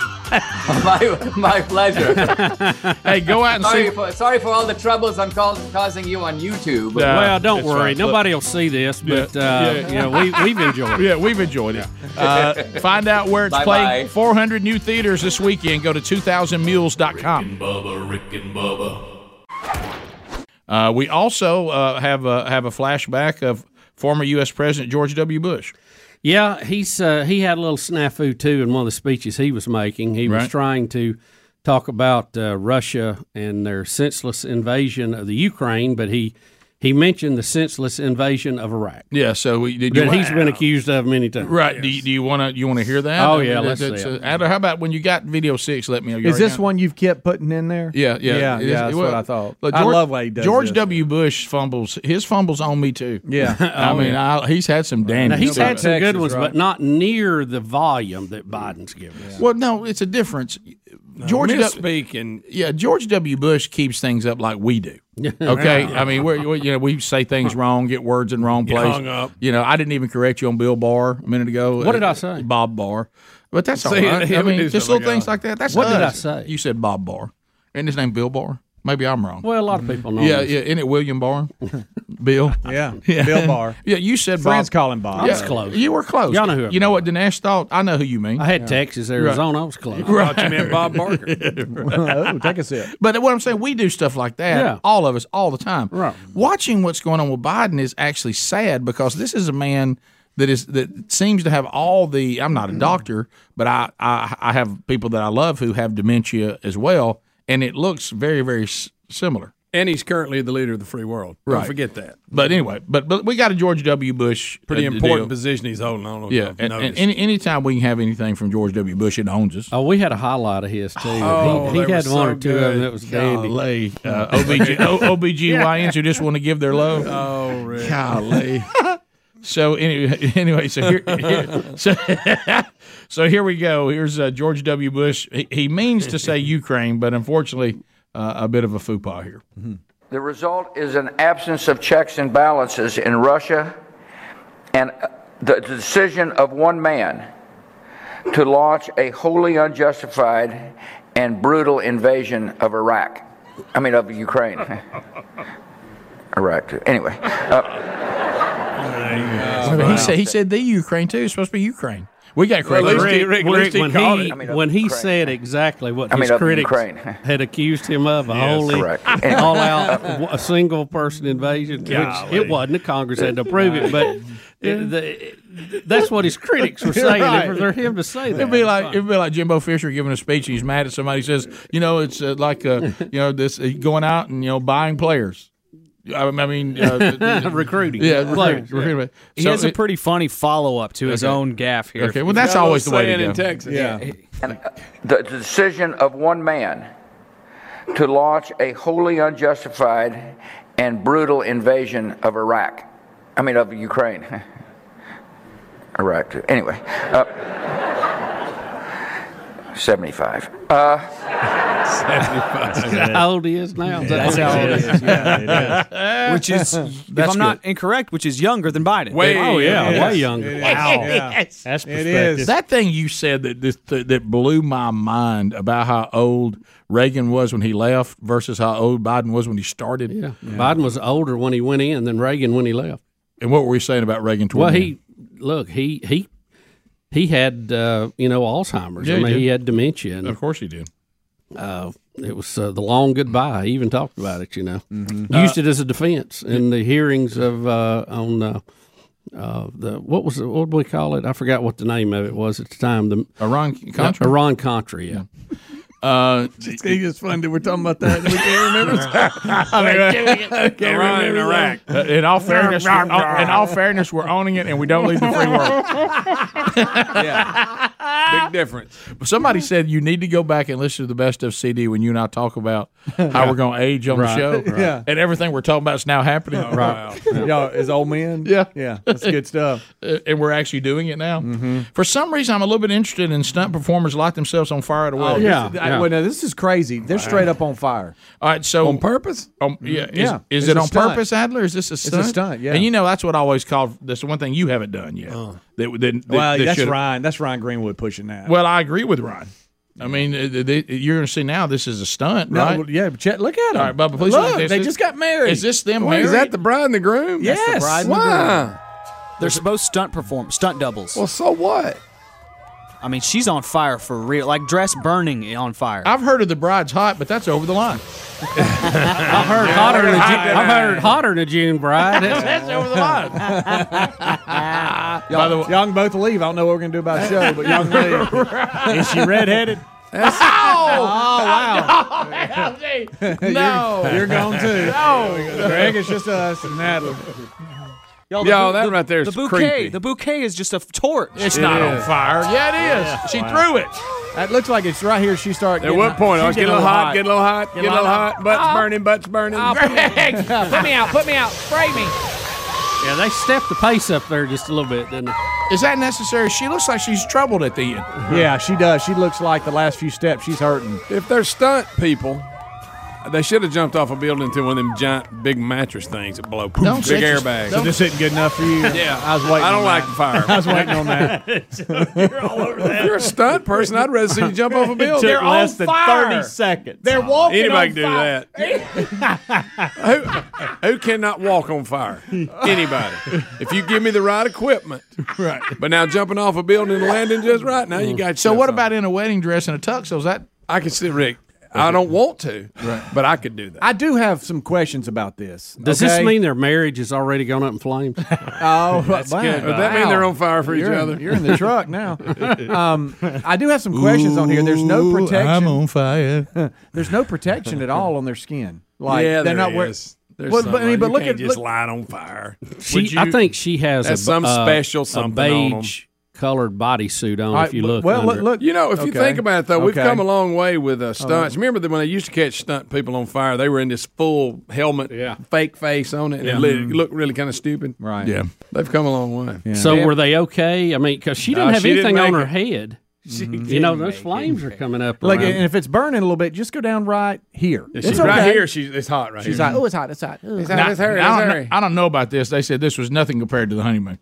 My pleasure. Hey, go out and sorry for all the troubles I'm causing you on YouTube. Well, don't worry. Right. Nobody will see this, but we've enjoyed it. Yeah, we've enjoyed it. Find out where it's playing. 400 new theaters this weekend. Go to 2000mules.com. Rick and Bubba, Rick and Bubba. We also have a flashback of former U.S. President George W. Bush. Yeah, he had a little snafu, too, in one of the speeches he was making. He was trying to talk about Russia and their senseless invasion of the Ukraine, but he mentioned the senseless invasion of Iraq. Yeah, so he's been accused of many times. Right. Yes. Do you want to hear that? Oh, yeah, let's see it. How about when you got video 6, let me know. Is this one you've kept putting in there? Yeah. That's what I thought. Look, I love what he does. George W. Bush fumbles. His fumbles on me, too. Yeah. He's had some dandies. Now, he's had some good ones, but not near the volume that Biden's given us. Well, no, it's a difference. George W. Bush keeps things up like we do. Okay, I mean, we say things wrong, get words in wrong place. Hung up. I didn't even correct you on Bill Barr a minute ago. What did I say? Bob Barr. But that's all right. I mean, just little things like that. That's what us. Did I say? You said Bob Barr. Isn't his name Bill Barr? Maybe I'm wrong. Well, a lot of people know. Yeah. Isn't it William Barr? Bill? Yeah. Bill Barr. Yeah, you said Friends Bob. call him Bob. I was close. You were close. Y'all know who. You know what Dinesh thought? I know who you mean. I had Texas, Arizona. I was close. I thought you meant Bob Barker. Oh, take a sip. But what I'm saying, we do stuff like that, all of us, all the time. Right. Watching what's going on with Biden is actually sad because this is a man that seems to have all the. I'm not a doctor, but I have people that I love who have dementia as well, and it looks very, very similar. And he's currently the leader of the free world. Don't forget that. But anyway, but we got a George W. Bush. Pretty important position he's holding. I don't know if you've noticed. And anytime we can have anything from George W. Bush, it owns us. Oh, we had a highlight of his, too. He had one or two of them that was dandy. OBGYNs who just want to give their love. Oh, really? Golly. So anyway, so here we go. Here's George W. Bush. He means to say Ukraine, but unfortunately, a bit of a faux pas here. Mm-hmm. The result is an absence of checks and balances in Russia, and the decision of one man to launch a wholly unjustified and brutal invasion of of Ukraine. Iraq, too. Anyway. He said the Ukraine, too. It's supposed to be Ukraine. We got credit. Rick, when he said exactly what his critics had accused him of, a wholly all-out, a single-person invasion, which it wasn't. The Congress had to approve it, but that's what his critics were saying. For him to say that, it'd be like Jimbo Fisher giving a speech. He's mad at somebody. He says, it's like this going out and buying players. I mean, recruiting. Yeah, players. Yeah. He has a pretty funny follow-up to his own gaffe here. Okay, well, that's always the way to go. In Texas. Yeah. And the decision of one man to launch a wholly unjustified and brutal invasion of of Ukraine. Iraq, too. Anyway. 75. 75. How old he is now? That's how old he is. Yeah, it is. Which is, if I'm not incorrect, which is younger than Biden. Way younger. Wow. That's perspective. It is. That thing you said that blew my mind about how old Reagan was when he left versus how old Biden was when he started. Yeah. Biden was older when he went in than Reagan when he left. And what were we saying about Reagan? Well, he had Alzheimer's. Yeah, he had dementia. And, of course he did. the long goodbye. He even talked about it. Used it as a defense in the hearings of on. What did we call it? I forgot what the name of it was at the time. The Iran-Contra? Iran-Contra, yeah. It's fun that we're talking about that. We can't remember. Iran and Iraq. In all fairness, we're owning it, and we don't leave the free world. Big difference. Somebody said you need to go back and listen to the best of CD when you and I talk about how we're going to age on the show, Yeah. and everything we're talking about is now happening. Right. Y'all, as old men? Yeah. That's good stuff. And we're actually doing it now. For some reason, I'm a little bit interested in stunt performers light themselves on fire at a wedding. Well, now, this is crazy. They're straight up on fire. All right, so on purpose? Is it on purpose, Adler? Is this a stunt? It's a stunt, yeah. And that's what I always call. That's the one thing you haven't done yet. That's Ryan. That's Ryan Greenwood pushing that. Well, I agree with Ryan. I mean, you're going to see now this is a stunt, right? No, yeah, Chet, look at them. All right, Bubba, please look. They just got married. Is this them married? Is that the bride and the groom? Yes. That's the bride and the groom. They're supposed stunt doubles. Well, so what? I mean, she's on fire for real, like dress burning on fire. I've heard of the bride's hot, but that's over the line. I've heard hotter than a June bride. That's over the line. Y'all can both leave. I don't know what we're going to do about the show, but y'all can leave. Is she redheaded? Wow. No. You're gone too. No. Greg, it's just us and Natalie. That right there is the bouquet. creepy. The bouquet is just a torch. It's not on fire. Yeah, it is. Yeah. She threw it. That looks like it's right here. She started. At what point? I was getting a little hot, getting a little hot, getting a little hot. Butts burning. Greg, put me out. Spray me. Yeah, they stepped the pace up there just a little bit, didn't they? Is that necessary? She looks like she's troubled at the end. Yeah, she does. She looks like the last few steps she's hurting. If they're stunt people, they should have jumped off a building into one of them giant big mattress things that blow. Big airbags. So this isn't good enough for you? Yeah. I was waiting. I don't like the fire. I was waiting on that. You're all over that. If you're a stunt person, I'd rather see you jump off a building. They're less than 30 seconds. They're walking Anybody on can do that. Who cannot walk on fire? Anybody. If you give me the right equipment. Right. But now jumping off a building and landing just right, now you got So what about in a wedding dress and a tux? So is that I can see Rick. I don't want to, but I could do that. I do have some questions about this. Does this mean their marriage has already gone up in flames? Oh, that's good. Does that mean they're on fire for each other? You're in the truck now. I do have some questions on here. There's no protection. I'm on fire. There's no protection at all on their skin. Like yeah, they're not is. But you look at just light on fire. I think she has some special something on them. Colored bodysuit on. Right, if you look, look. You know, if you think about it, though, we've come a long way with stunts. Remember that when they used to catch stunt people on fire, they were in this full helmet, fake face on it, and it looked really kind of stupid. Right. Yeah. They've come a long way. Yeah. So were they okay? I mean, because she didn't have anything on her head. You know, those flames are coming up. Like, and if it's burning a little bit, just go down right here. It's okay. Right here, it's hot right She's here. like, oh, it's hot, it's hot. It's hairy. I don't know about this. They said this was nothing compared to the honeymoon.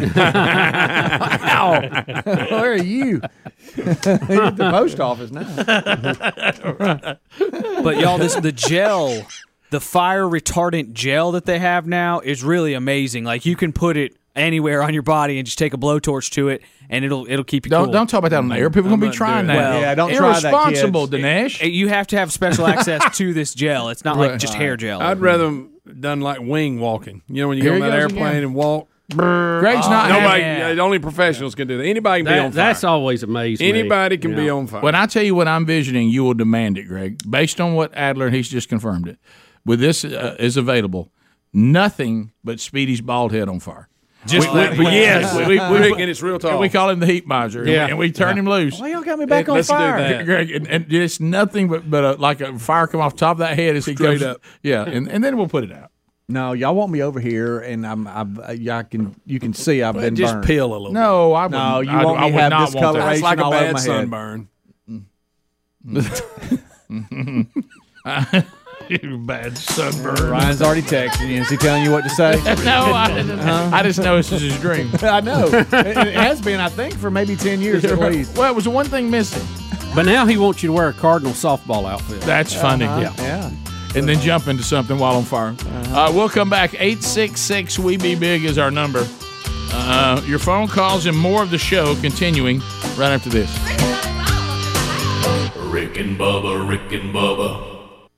Wow. Where are you? You're at the post office now. But y'all, the gel, the fire retardant gel that they have now is really amazing. Like you can put it anywhere on your body and just take a blowtorch to it, and it'll keep you cool. Don't talk about that on the air. People are going to be trying that. Well, yeah, don't try that, irresponsible, Dinesh. You have to have special access to this gel. It's not like just hair gel. I'd rather them done like wing walking. You know, when you get on that airplane and walk. Greg's not nobody. Only professionals can do that. Anybody can be on fire. That's always amazed me. Anybody can be on fire. When I tell you what I'm visioning, you will demand it, Greg. Based on what Adler, he's just confirmed it. With this is available, nothing but Speedy's bald head on fire. Just yes, we and it's real tall. We call him the heat miser, and we turn him loose. Well, y'all got me back on fire, do that. Greg, and just nothing but like a fire come off top of that head as he goes up. Yeah, and then we'll put it out. No, y'all want me over here, and you can see I've been just burned. peel a little. No, I wouldn't. No, you want me to have discoloration That's like a all over bad my sunburn. Bad sunburn. Ryan's already texting you. Is he telling you what to say? No, I just know this is his dream. I know. It has been, I think, for maybe 10 years at least. Well, it was the one thing missing. But now he wants you to wear a Cardinal softball outfit. That's funny. Yeah. And then jump into something while on fire. We'll come back. 866-WE-BE-BIG is our number. Your phone calls and more of the show continuing right after this. Rick and Bubba, Rick and Bubba.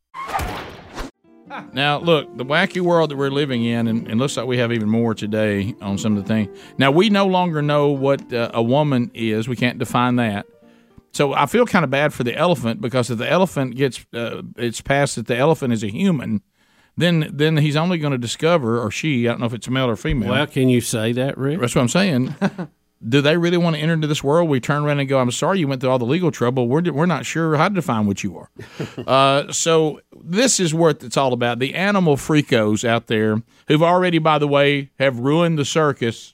Now, look, the wacky world that we're living in, and it looks like we have even more today on some of the things. Now, we no longer know what a woman is. We can't define that. So I feel kind of bad for the elephant, because if the elephant gets it's passed that the elephant is a human, then he's only going to discover, or she, I don't know if it's male or female. Well, can you say that, Rick? That's what I'm saying. Do they really want to enter into this world? We turn around and go, I'm sorry you went through all the legal trouble. We're not sure how to define what you are. So this is what it's all about. The animal freakos out there who've already, by the way, have ruined the circus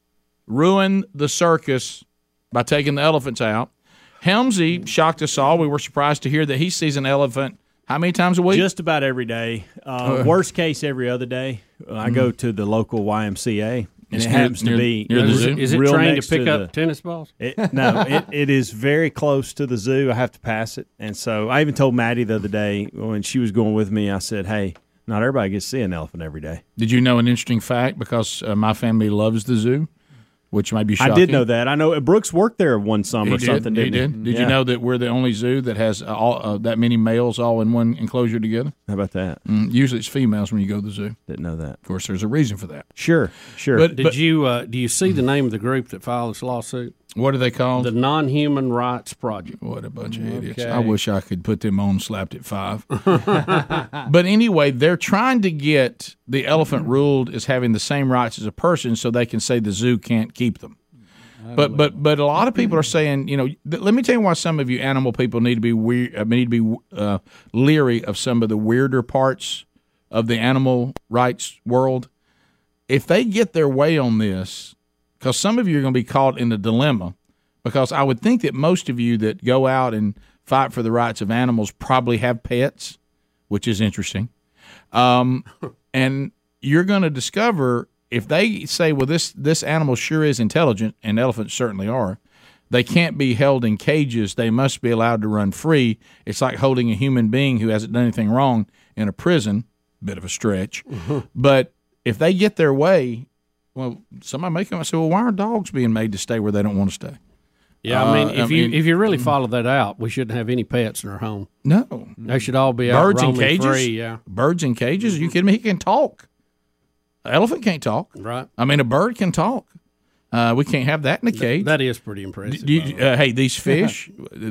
by taking the elephants out. Helmsy shocked us all. We were surprised to hear that he sees an elephant how many times a week? Just about every day. Worst case, every other day. I go to the local YMCA. And it happens to be near the zoo? Is it trained to pick up tennis balls? It is very close to the zoo. I have to pass it. And so I even told Maddie the other day when she was going with me, I said, hey, not everybody gets to see an elephant every day. Did you know an interesting fact? Because my family loves the zoo, which might be shocking. I did know that. I know Brooks worked there one summer or something, didn't he? Did you know that we're the only zoo that has all that many males all in one enclosure together? How about that? Usually it's females when you go to the zoo. Didn't know that. Of course, there's a reason for that. Sure. But do you see the name of the group that filed this lawsuit? What are they called? The Non-Human Rights Project. What a bunch of idiots. I wish I could put them on slapped at 5. But anyway, they're trying to get the elephant ruled as having the same rights as a person so they can say the zoo can't keep them. But a lot of people are saying, let me tell you why some of you animal people need to be leery of some of the weirder parts of the animal rights world. If they get their way on this, because some of you are going to be caught in a dilemma, because I would think that most of you that go out and fight for the rights of animals probably have pets, which is interesting. And you're going to discover, if they say, well, this animal sure is intelligent, and elephants certainly are, they can't be held in cages. They must be allowed to run free. It's like holding a human being who hasn't done anything wrong in a prison. Bit of a stretch. But if they get their way, well, somebody may come and say, well, why are dogs being made to stay where they don't want to stay? Yeah, I mean, if you really follow that out, we shouldn't have any pets in our home. No. They should all be out birds in roaming cages? free. Yeah. Birds in cages? Are you kidding me? He can talk. An elephant can't talk. Right. I mean, a bird can talk. We can't have that in a cage. That is pretty impressive. Hey, these fish,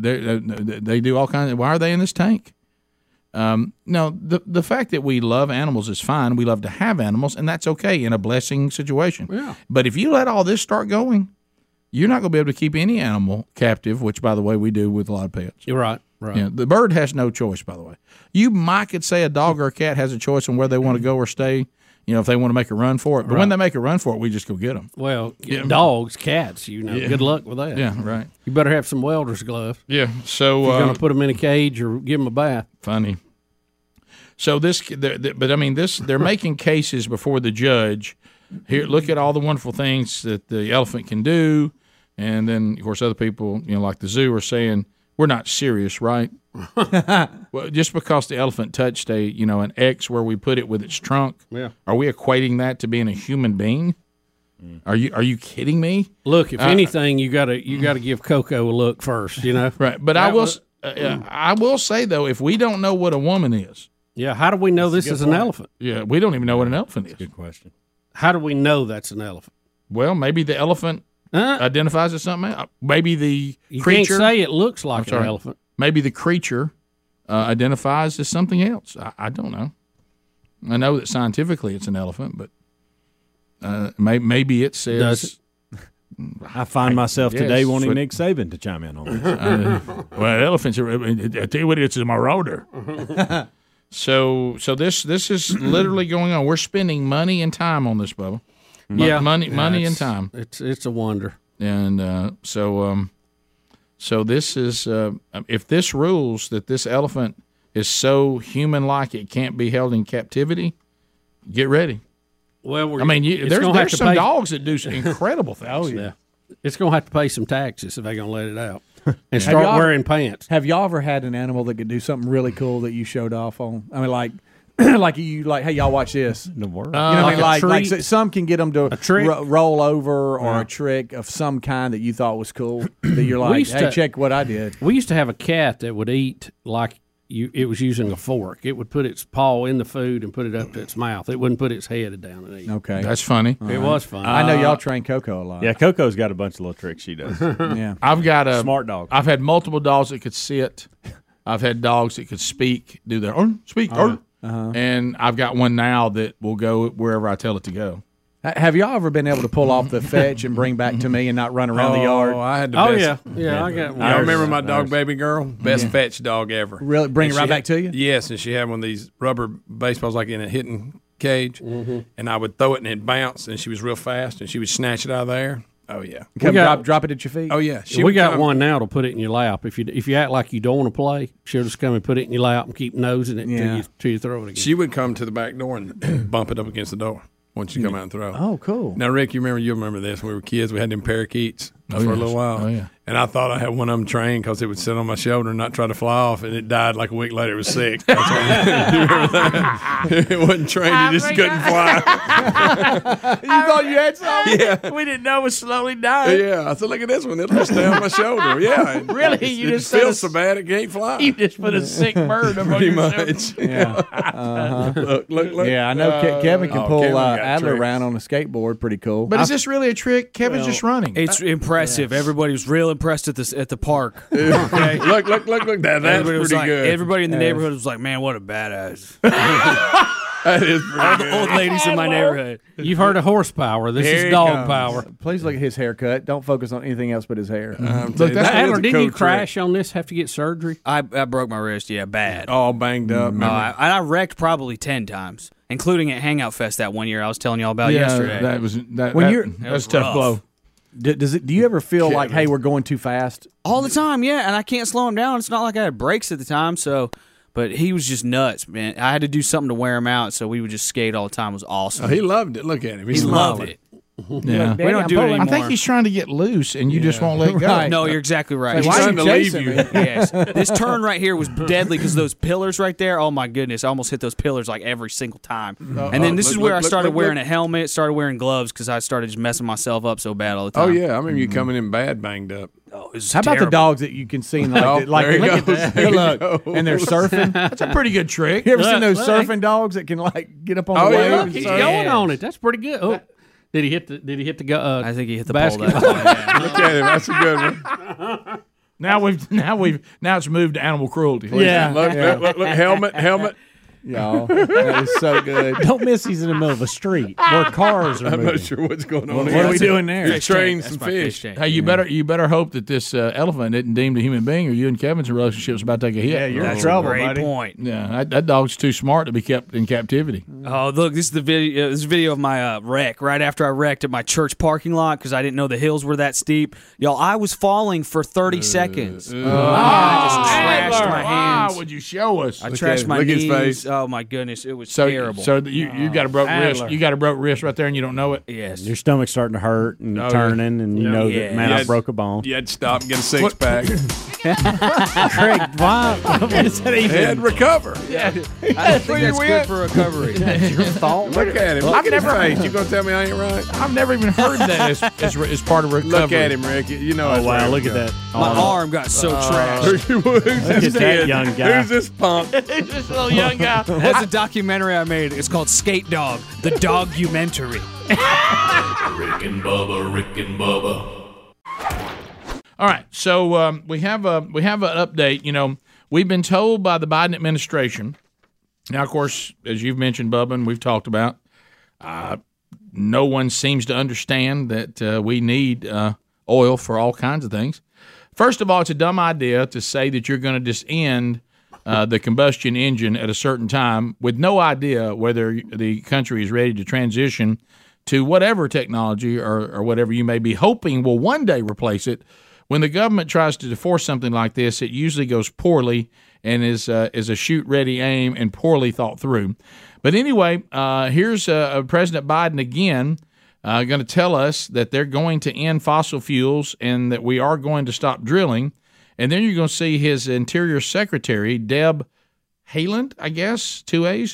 they do all kinds of. Why are they in this tank? No, the fact that we love animals is fine. We love to have animals, and that's okay in a blessing situation. Yeah. But if you let all this start going, you're not going to be able to keep any animal captive, which, by the way, we do with a lot of pets. You're right. Yeah, the bird has no choice, by the way. You could say a dog or a cat has a choice on where they want to go or stay, if they want to make a run for it. But when they make a run for it, we just go get them. Well, dogs, cats, good luck with that. Yeah, right. You better have some welder's gloves. Yeah, so if you're going to put them in a cage or give them a bath. Funny. So they're making cases before the judge. Here, look at all the wonderful things that the elephant can do, and then of course other people, like the zoo, are saying we're not serious, right? Well, just because the elephant touched an X where we put it with its trunk, are we equating that to being a human being? Are you kidding me? Look, if anything, you gotta give Coco a look first, Right? But I will say though, if we don't know what a woman is. Yeah, how do we know this is an elephant? Yeah, we don't even know what an elephant is. Good question. How do we know that's an elephant? Well, maybe the elephant identifies as something else. Maybe the creature. You can't say it looks like an elephant. Maybe the creature identifies as something else. I don't know. I know that scientifically it's an elephant, but maybe it says. I find myself today wanting Nick Saban to chime in on this. Well, elephants are. I tell you what, it's a marauder. So this is literally going on. We're spending money and time on this, Bubba. Money and time. It's a wonder. And so this is if this rules that this elephant is so human-like it can't be held in captivity, get ready. Well, there's some dogs that do incredible things. Oh yeah, it's going to have to pay some taxes if they're going to let it out. And start wearing pants. Have y'all ever had an animal that could do something really cool that you showed off on? I mean, like like hey, y'all watch this. The world. You know what I mean? Like treat? some can get them to A trick? roll over or a trick of some kind that you thought was cool. That you're like, hey, check what I did. We used to have a cat that would eat like it was using a fork. It would put its paw in the food and put it up to its mouth. It wouldn't put its head down and eat. Okay. That's funny. It was funny. I know y'all train Coco a lot. Yeah, Coco's got a bunch of little tricks she does. Yeah. I've got a smart dog. I've had multiple dogs that could sit. I've had dogs that could speak, do their speak, and I've got one now that will go wherever I tell it to go. Have y'all ever been able to pull off the fetch and bring back to me and not run around the yard? Oh, I had the best. Yeah, I got one. I remember my dog, Baby Girl, best fetch dog ever. Really? Bring it right back to you? Yes, and she had one of these rubber baseballs like in a hitting cage, and I would throw it and it'd bounce, and she was real fast, and she would snatch it out of the air. Oh, yeah. Drop it at your feet? Oh, yeah. We got one now to put it in your lap. If you act like you don't want to play, she'll just come and put it in your lap and keep nosing it till you throw it again. She would come to the back door and bump it up against the door once you come out and throw. Oh, cool. Now, Rick, you'll remember this. When we were kids, we had them parakeets for a little while. Oh, yeah. And I thought I had one of them trained because it would sit on my shoulder and not try to fly off, and it died like a week later. It was sick. That's why, you remember that? It wasn't trained. It just couldn't fly. You thought you had something? Yeah. We didn't know it was slowly dying. Yeah. I said, look at this one. It'll just stay on my shoulder. Yeah. Really? You it just feels so bad it can't fly. You just put a sick bird up on Pretty your much. shoulder. Yeah. Look. Yeah, I know Kevin can pull Kevin got Adler tricks. around on a skateboard. Pretty cool. But is this really a trick? Kevin's just running. It's impressive. Everybody was real impressed at the park. Okay. Look. That's Everybody was pretty like, good. Everybody in the neighborhood was like, "Man, what a badass!" That is pretty All good. the old ladies in my neighborhood. You've heard of horsepower. This Here is he dog comes. power. Please look at his haircut. Don't focus on anything else but his hair. Look, Adler, didn't you crash on this? Have to get surgery? I broke my wrist. Yeah, bad. All banged up. I wrecked probably 10 times, including at Hangout Fest that one year I was telling you all about yesterday. That was was a tough rough. blow. Do you ever feel like, hey, we're going too fast? All the time, yeah, and I can't slow him down. It's not like I had brakes at the time, but he was just nuts, man. I had to do something to wear him out, so we would just skate all the time. It was awesome. Oh, he loved it. Look at him. He loved it. Yeah. We don't do it anymore. I think he's trying to get loose, and you just won't let go. Right. No, you're exactly right. Why are you chasing me? Yes. This turn right here was deadly because those pillars right there, oh my goodness, I almost hit those pillars like every single time. And then this is where I started wearing a helmet, started wearing gloves because I started just messing myself up so bad all the time. Oh, yeah. I remember you coming in banged up. Oh, it was How about terrible. the dogs that you can see like Oh, like there he look at goes. that. There he Look, goes. and they're surfing. That's a pretty good trick. You ever seen those Look. surfing dogs that can like get up on Oh, the yeah. wave? and He's surf? going on it. That's pretty good. Oh, did he hit the? I think he hit the basket. pole that time. Look at him. That's a good one. Now it's moved to animal cruelty. Yeah. Look. Helmet. Y'all, that is so good. Don't miss he's in the middle of a street where cars are I'm moving. not sure what's going on. What here. are we doing there? He's training That's some my fish. tank. Hey, you better hope that this elephant isn't deemed a human being, or you and Kevin's relationship is about to take a hit. Yeah, you're in That's trouble, a great buddy. point. Yeah, that dog's too smart to be kept in captivity. Oh, look, this is the video. This is a video of my wreck right after I wrecked at my church parking lot because I didn't know the hills were that steep. Y'all, I was falling for 30 seconds. I just trashed my hands. Why would you show us? I Look trashed at him. my Look at knees. his face. Oh my goodness, it was So terrible. you got a broke wrist. Adler. You got a broke wrist right there, and you don't know it. yes. Your stomach's starting to hurt and Oh, turning, and you know Yeah. that, man, Yeah. I broke a bone. You had to stop and get a six-pack. Craig, why? What is that even? And recover. I don't think that's good for recovery. Your fault. Look at him. Look at his face. You gonna tell me I ain't right? I've never even heard that as part of recovery. Look at him, Rick. You know. Oh it's wow, ready look to at go. that. My Oh, arm got so trashed. Who's this that kid? young guy. Who's this punk? this little young guy. That's a documentary I made. It's called Skate Dog, the Dogumentary. Rick and Bubba. All right, so we have an update. You know, we've been told by the Biden administration. Now, of course, as you've mentioned, Bubba, and we've talked about, no one seems to understand that we need oil for all kinds of things. First of all, it's a dumb idea to say that you're going to just end the combustion engine at a certain time with no idea whether the country is ready to transition to whatever technology or whatever you may be hoping will one day replace it. When the government tries to force something like this, it usually goes poorly and is a shoot-ready aim and poorly thought through. But anyway, here's President Biden again going to tell us that they're going to end fossil fuels and that we are going to stop drilling. And then you're going to see his Interior Secretary, Deb Haaland, I guess, 2 A's,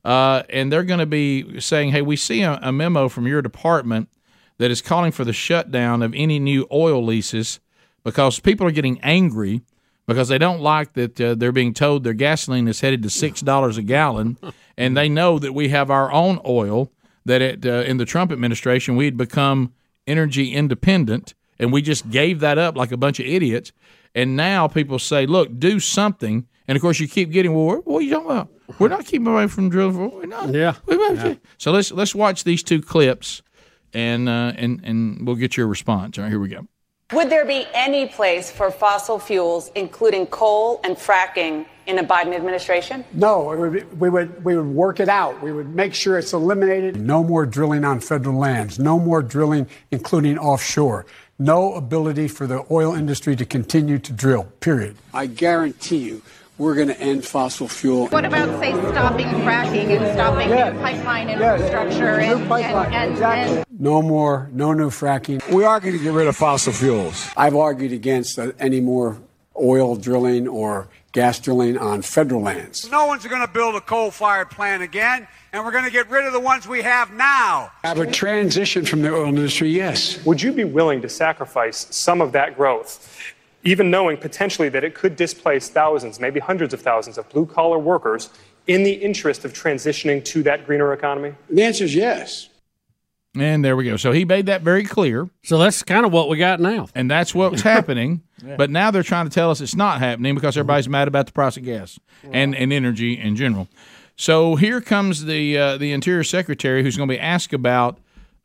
and they're going to be saying, hey, we see a memo from your department that is calling for the shutdown of any new oil leases because people are getting angry because they don't like that they're being told their gasoline is headed to $6 a gallon, and they know that we have our own oil, that in the Trump administration we had become energy independent, and we just gave that up like a bunch of idiots. And now people say, look, do something. And, of course, you keep getting, well, what are you talking about? We're not keeping away from drilling. We're not. Yeah. So let's watch these two clips, and we'll get your response. All right, here we go. Would there be any place for fossil fuels, including coal and fracking, in a Biden administration? No, we would work it out. We would make sure it's eliminated. No more drilling on federal lands. No more drilling, including offshore. No ability for the oil industry to continue to drill, period. I guarantee you we're going to end fossil fuel. What about, say, stopping fracking and stopping new pipeline infrastructure? And no new fracking. We are going to get rid of fossil fuels. I've argued against any more oil drilling or gas drilling on federal lands. No one's going to build a coal-fired plant again, and we're going to get rid of the ones we have now. Have a transition from the oil industry, yes. Would you be willing to sacrifice some of that growth, even knowing potentially that it could displace thousands, maybe hundreds of thousands of blue-collar workers in the interest of transitioning to that greener economy? The answer is yes. And there we go. So he made that very clear. So that's kind of what we got now. And that's what's happening. But now they're trying to tell us it's not happening because everybody's mad about the price of gas and energy in general. So here comes the Interior Secretary, who's going to be asked about.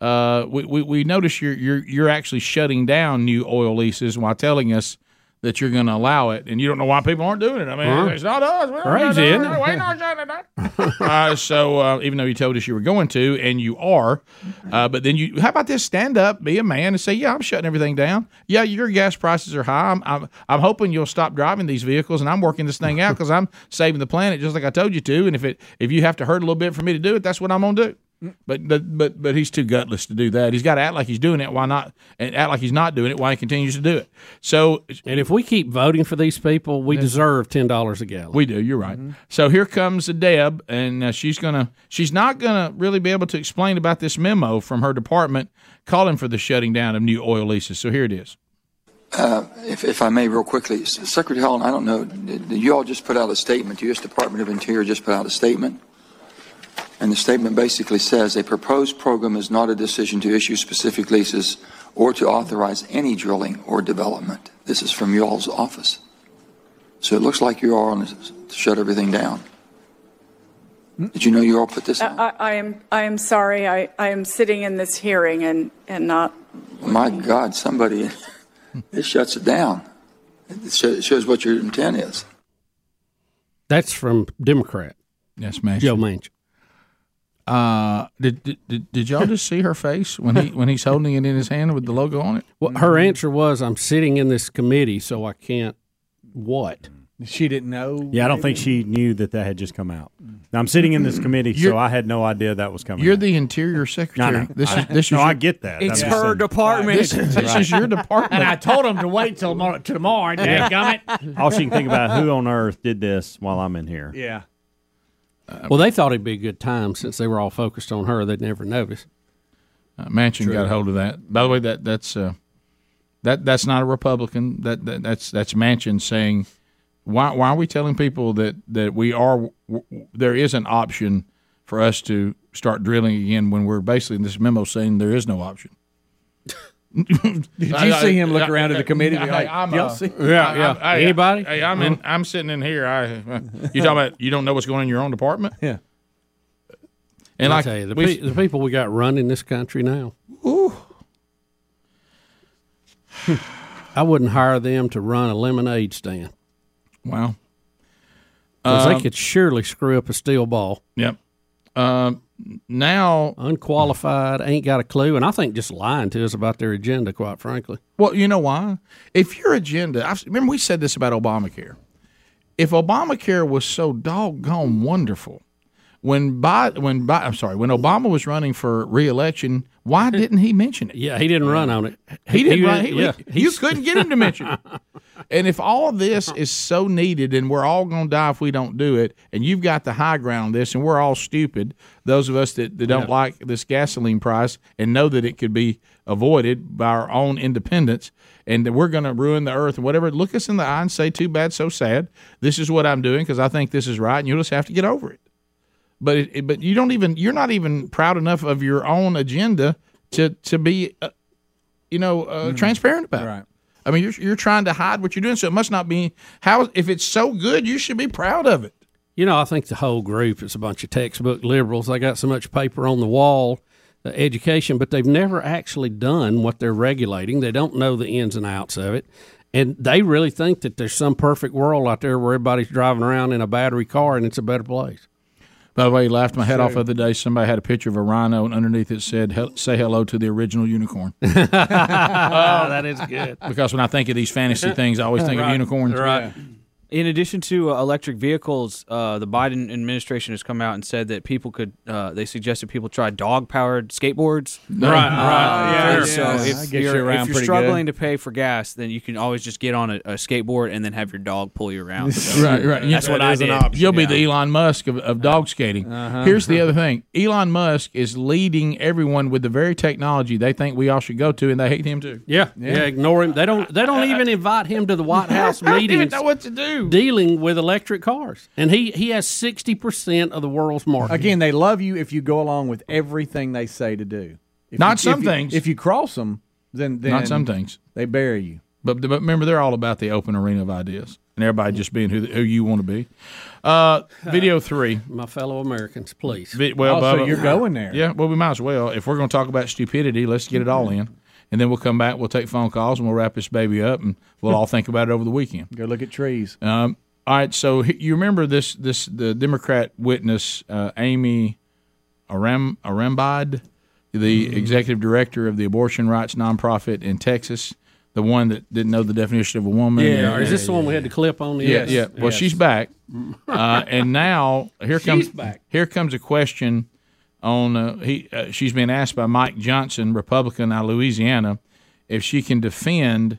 We notice you're actually shutting down new oil leases while telling us that you're going to allow it, and you don't know why people aren't doing it. I mean, it's not us. Crazy, isn't it? We're not shutting it down. So even though you told us you were going to, and you are, but then how about this? Stand up, be a man, and say, yeah, I'm shutting everything down. Yeah, your gas prices are high. I'm hoping you'll stop driving these vehicles, and I'm working this thing out because I'm saving the planet just like I told you to. And if you have to hurt a little bit for me to do it, that's what I'm going to do. But he's too gutless to do that. He's got to act like he's doing it. Why not? And act like he's not doing it while he continues to do it. So, and if we keep voting for these people, we deserve $10 a gallon. We do. You're right. Mm-hmm. So here comes Deb, and she's not gonna really be able to explain about this memo from her department calling for the shutting down of new oil leases. So here it is. If I may, real quickly, Secretary Helen, I don't know. You all just put out a statement. The U.S. Department of Interior just put out a statement. And the statement basically says a proposed program is not a decision to issue specific leases or to authorize any drilling or development. This is from y'all's office. So it looks like you are on to shut everything down. Did you know you all put this out? I am sorry. I am sitting in this hearing and not. My God, somebody, it shuts it down. It shows what your intent is. That's from Democrat. Yes, Manchin. Joe Manchin. Did y'all just see her face when he's holding it in his hand with the logo on it? Well, her answer was, "I'm sitting in this committee, so I can't." What? She didn't know. Yeah, I don't think she knew that had just come out. Now, I'm sitting in this committee, so I had no idea that was coming. You're out. the Interior Secretary. I get that. It's her department. This is your department. And I told him to wait till tomorrow. Dadgummit. All she can think about, who on earth did this while I'm in here? Yeah. Well, they thought it'd be a good time since they were all focused on her. They'd never notice. Manchin got a hold of that. By the way, that's not a Republican. That's Manchin saying, why are we telling people that there is an option for us to start drilling again when we're basically in this memo saying there is no option? Did you see him look around at the committee? Y'all see? Yeah. Anybody? Hey, I'm sitting in here. You talking about you don't know what's going on in your own department? Yeah. And I tell you, the people we got running this country now. Ooh. I wouldn't hire them to run a lemonade stand. Wow. Because they could surely screw up a steel ball. Yep. Now unqualified, ain't got a clue, and I think just lying to us about their agenda, quite frankly. Well, you know why? If your agenda, remember we said this about Obamacare. If Obamacare was so doggone wonderful, when Obama was running for re-election, why didn't he mention it? Yeah, he didn't run on it. He didn't run. You couldn't get him to mention it. And if all of this is so needed, and we're all going to die if we don't do it, and you've got the high ground on this, and we're all stupid, those of us that don't like this gasoline price and know that it could be avoided by our own independence, and that we're going to ruin the earth and whatever, look us in the eye and say, too bad, so sad. This is what I'm doing because I think this is right, and you'll just have to get over it. But you're not even proud enough of your own agenda to be transparent about it. I mean, you're trying to hide what you're doing, so it must not be if it's so good, you should be proud of it. I think the whole group is a bunch of textbook liberals. They got so much paper on the wall, education, but they've never actually done what they're regulating. They don't know the ins and outs of it. And they really think that there's some perfect world out there where everybody's driving around in a battery car and it's a better place. By the way, you laughed my head off the other day. Somebody had a picture of a rhino, and underneath it said, "Say hello to the original unicorn." That is good. Because when I think of these fantasy things, I always think of unicorns. Right. In addition to electric vehicles, the Biden administration has come out and said that people could. They suggested people try dog-powered skateboards. Right. So if you're struggling to pay for gas, then you can always just get on a skateboard and then have your dog pull you around. So right. That's what I did. You'll be the Elon Musk of dog skating. Here's the other thing: Elon Musk is leading everyone with the very technology they think we all should go to, and they hate him too. Yeah. Ignore him. They don't even invite him to the White House meetings. They don't know what to do. Dealing with electric cars, and he has 60% of the world's market. Again, they love you if you go along with everything they say to do. Things. If you cross them, then not some things. They bury you. But remember, they're all about the open arena of ideas, and everybody just being who you want to be. Video 3, my fellow Americans, please. So you're going there? Yeah. Well, we might as well. If we're going to talk about stupidity, let's get it all in. And then we'll come back, we'll take phone calls, and we'll wrap this baby up, and we'll all think about it over the weekend. Go look at trees. All right, so you remember the Democrat witness, Amy Arambide, the executive director of the abortion rights nonprofit in Texas, the one that didn't know the definition of a woman. Is this the one we had to clip on? Yeah. Well, she's back. And now here comes a question. She's been asked by Mike Johnson, Republican out of Louisiana, if she can defend,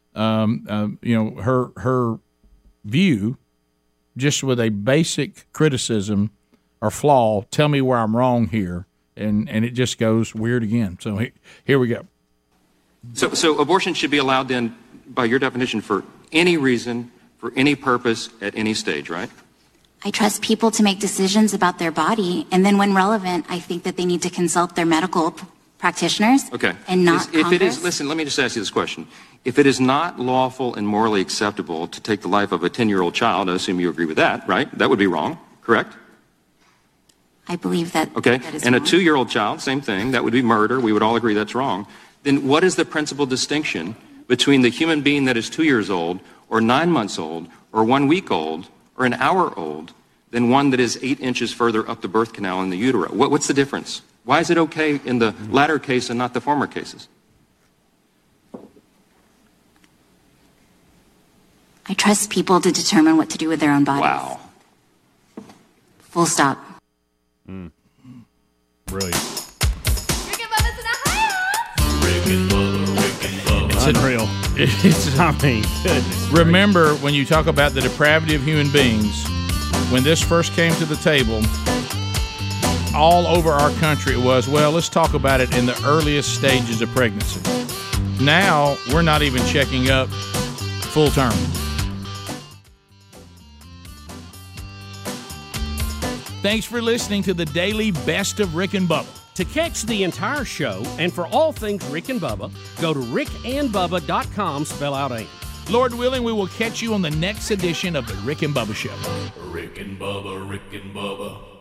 her view, just with a basic criticism or flaw. Tell me where I'm wrong here, and it just goes weird again. So here we go. So abortion should be allowed then, by your definition, for any reason, for any purpose, at any stage, right? I trust people to make decisions about their body, and then when relevant, I think that they need to consult their medical practitioners. Okay. And not if it is, Congress. listen, let me just ask you this question. If it is not lawful and morally acceptable to take the life of a 10-year-old child, I assume you agree with that, right? That would be wrong, correct? I believe that. Okay. That is and wrong. a 2-year-old child, same thing. That would be murder. We would all agree that's wrong. Then what is the principal distinction between the human being that is 2 years old, or 9 months old, or 1 week old, or an hour old, than one that is 8 inches further up the birth canal in the utero? What's the difference? Why is it okay in the latter case and not the former cases? I trust people to determine what to do with their own bodies. Wow. Full stop. Brilliant. It's unreal. Remember, when you talk about the depravity of human beings, when this first came to the table, all over our country it was, well, let's talk about it in the earliest stages of pregnancy. Now, we're not even checking up full term. Thanks for listening to the daily Best of Rick and Bubba. To catch the entire show and for all things Rick and Bubba, go to rickandbubba.com, spell out AIM. Lord willing, we will catch you on the next edition of the Rick and Bubba Show. Rick and Bubba, Rick and Bubba.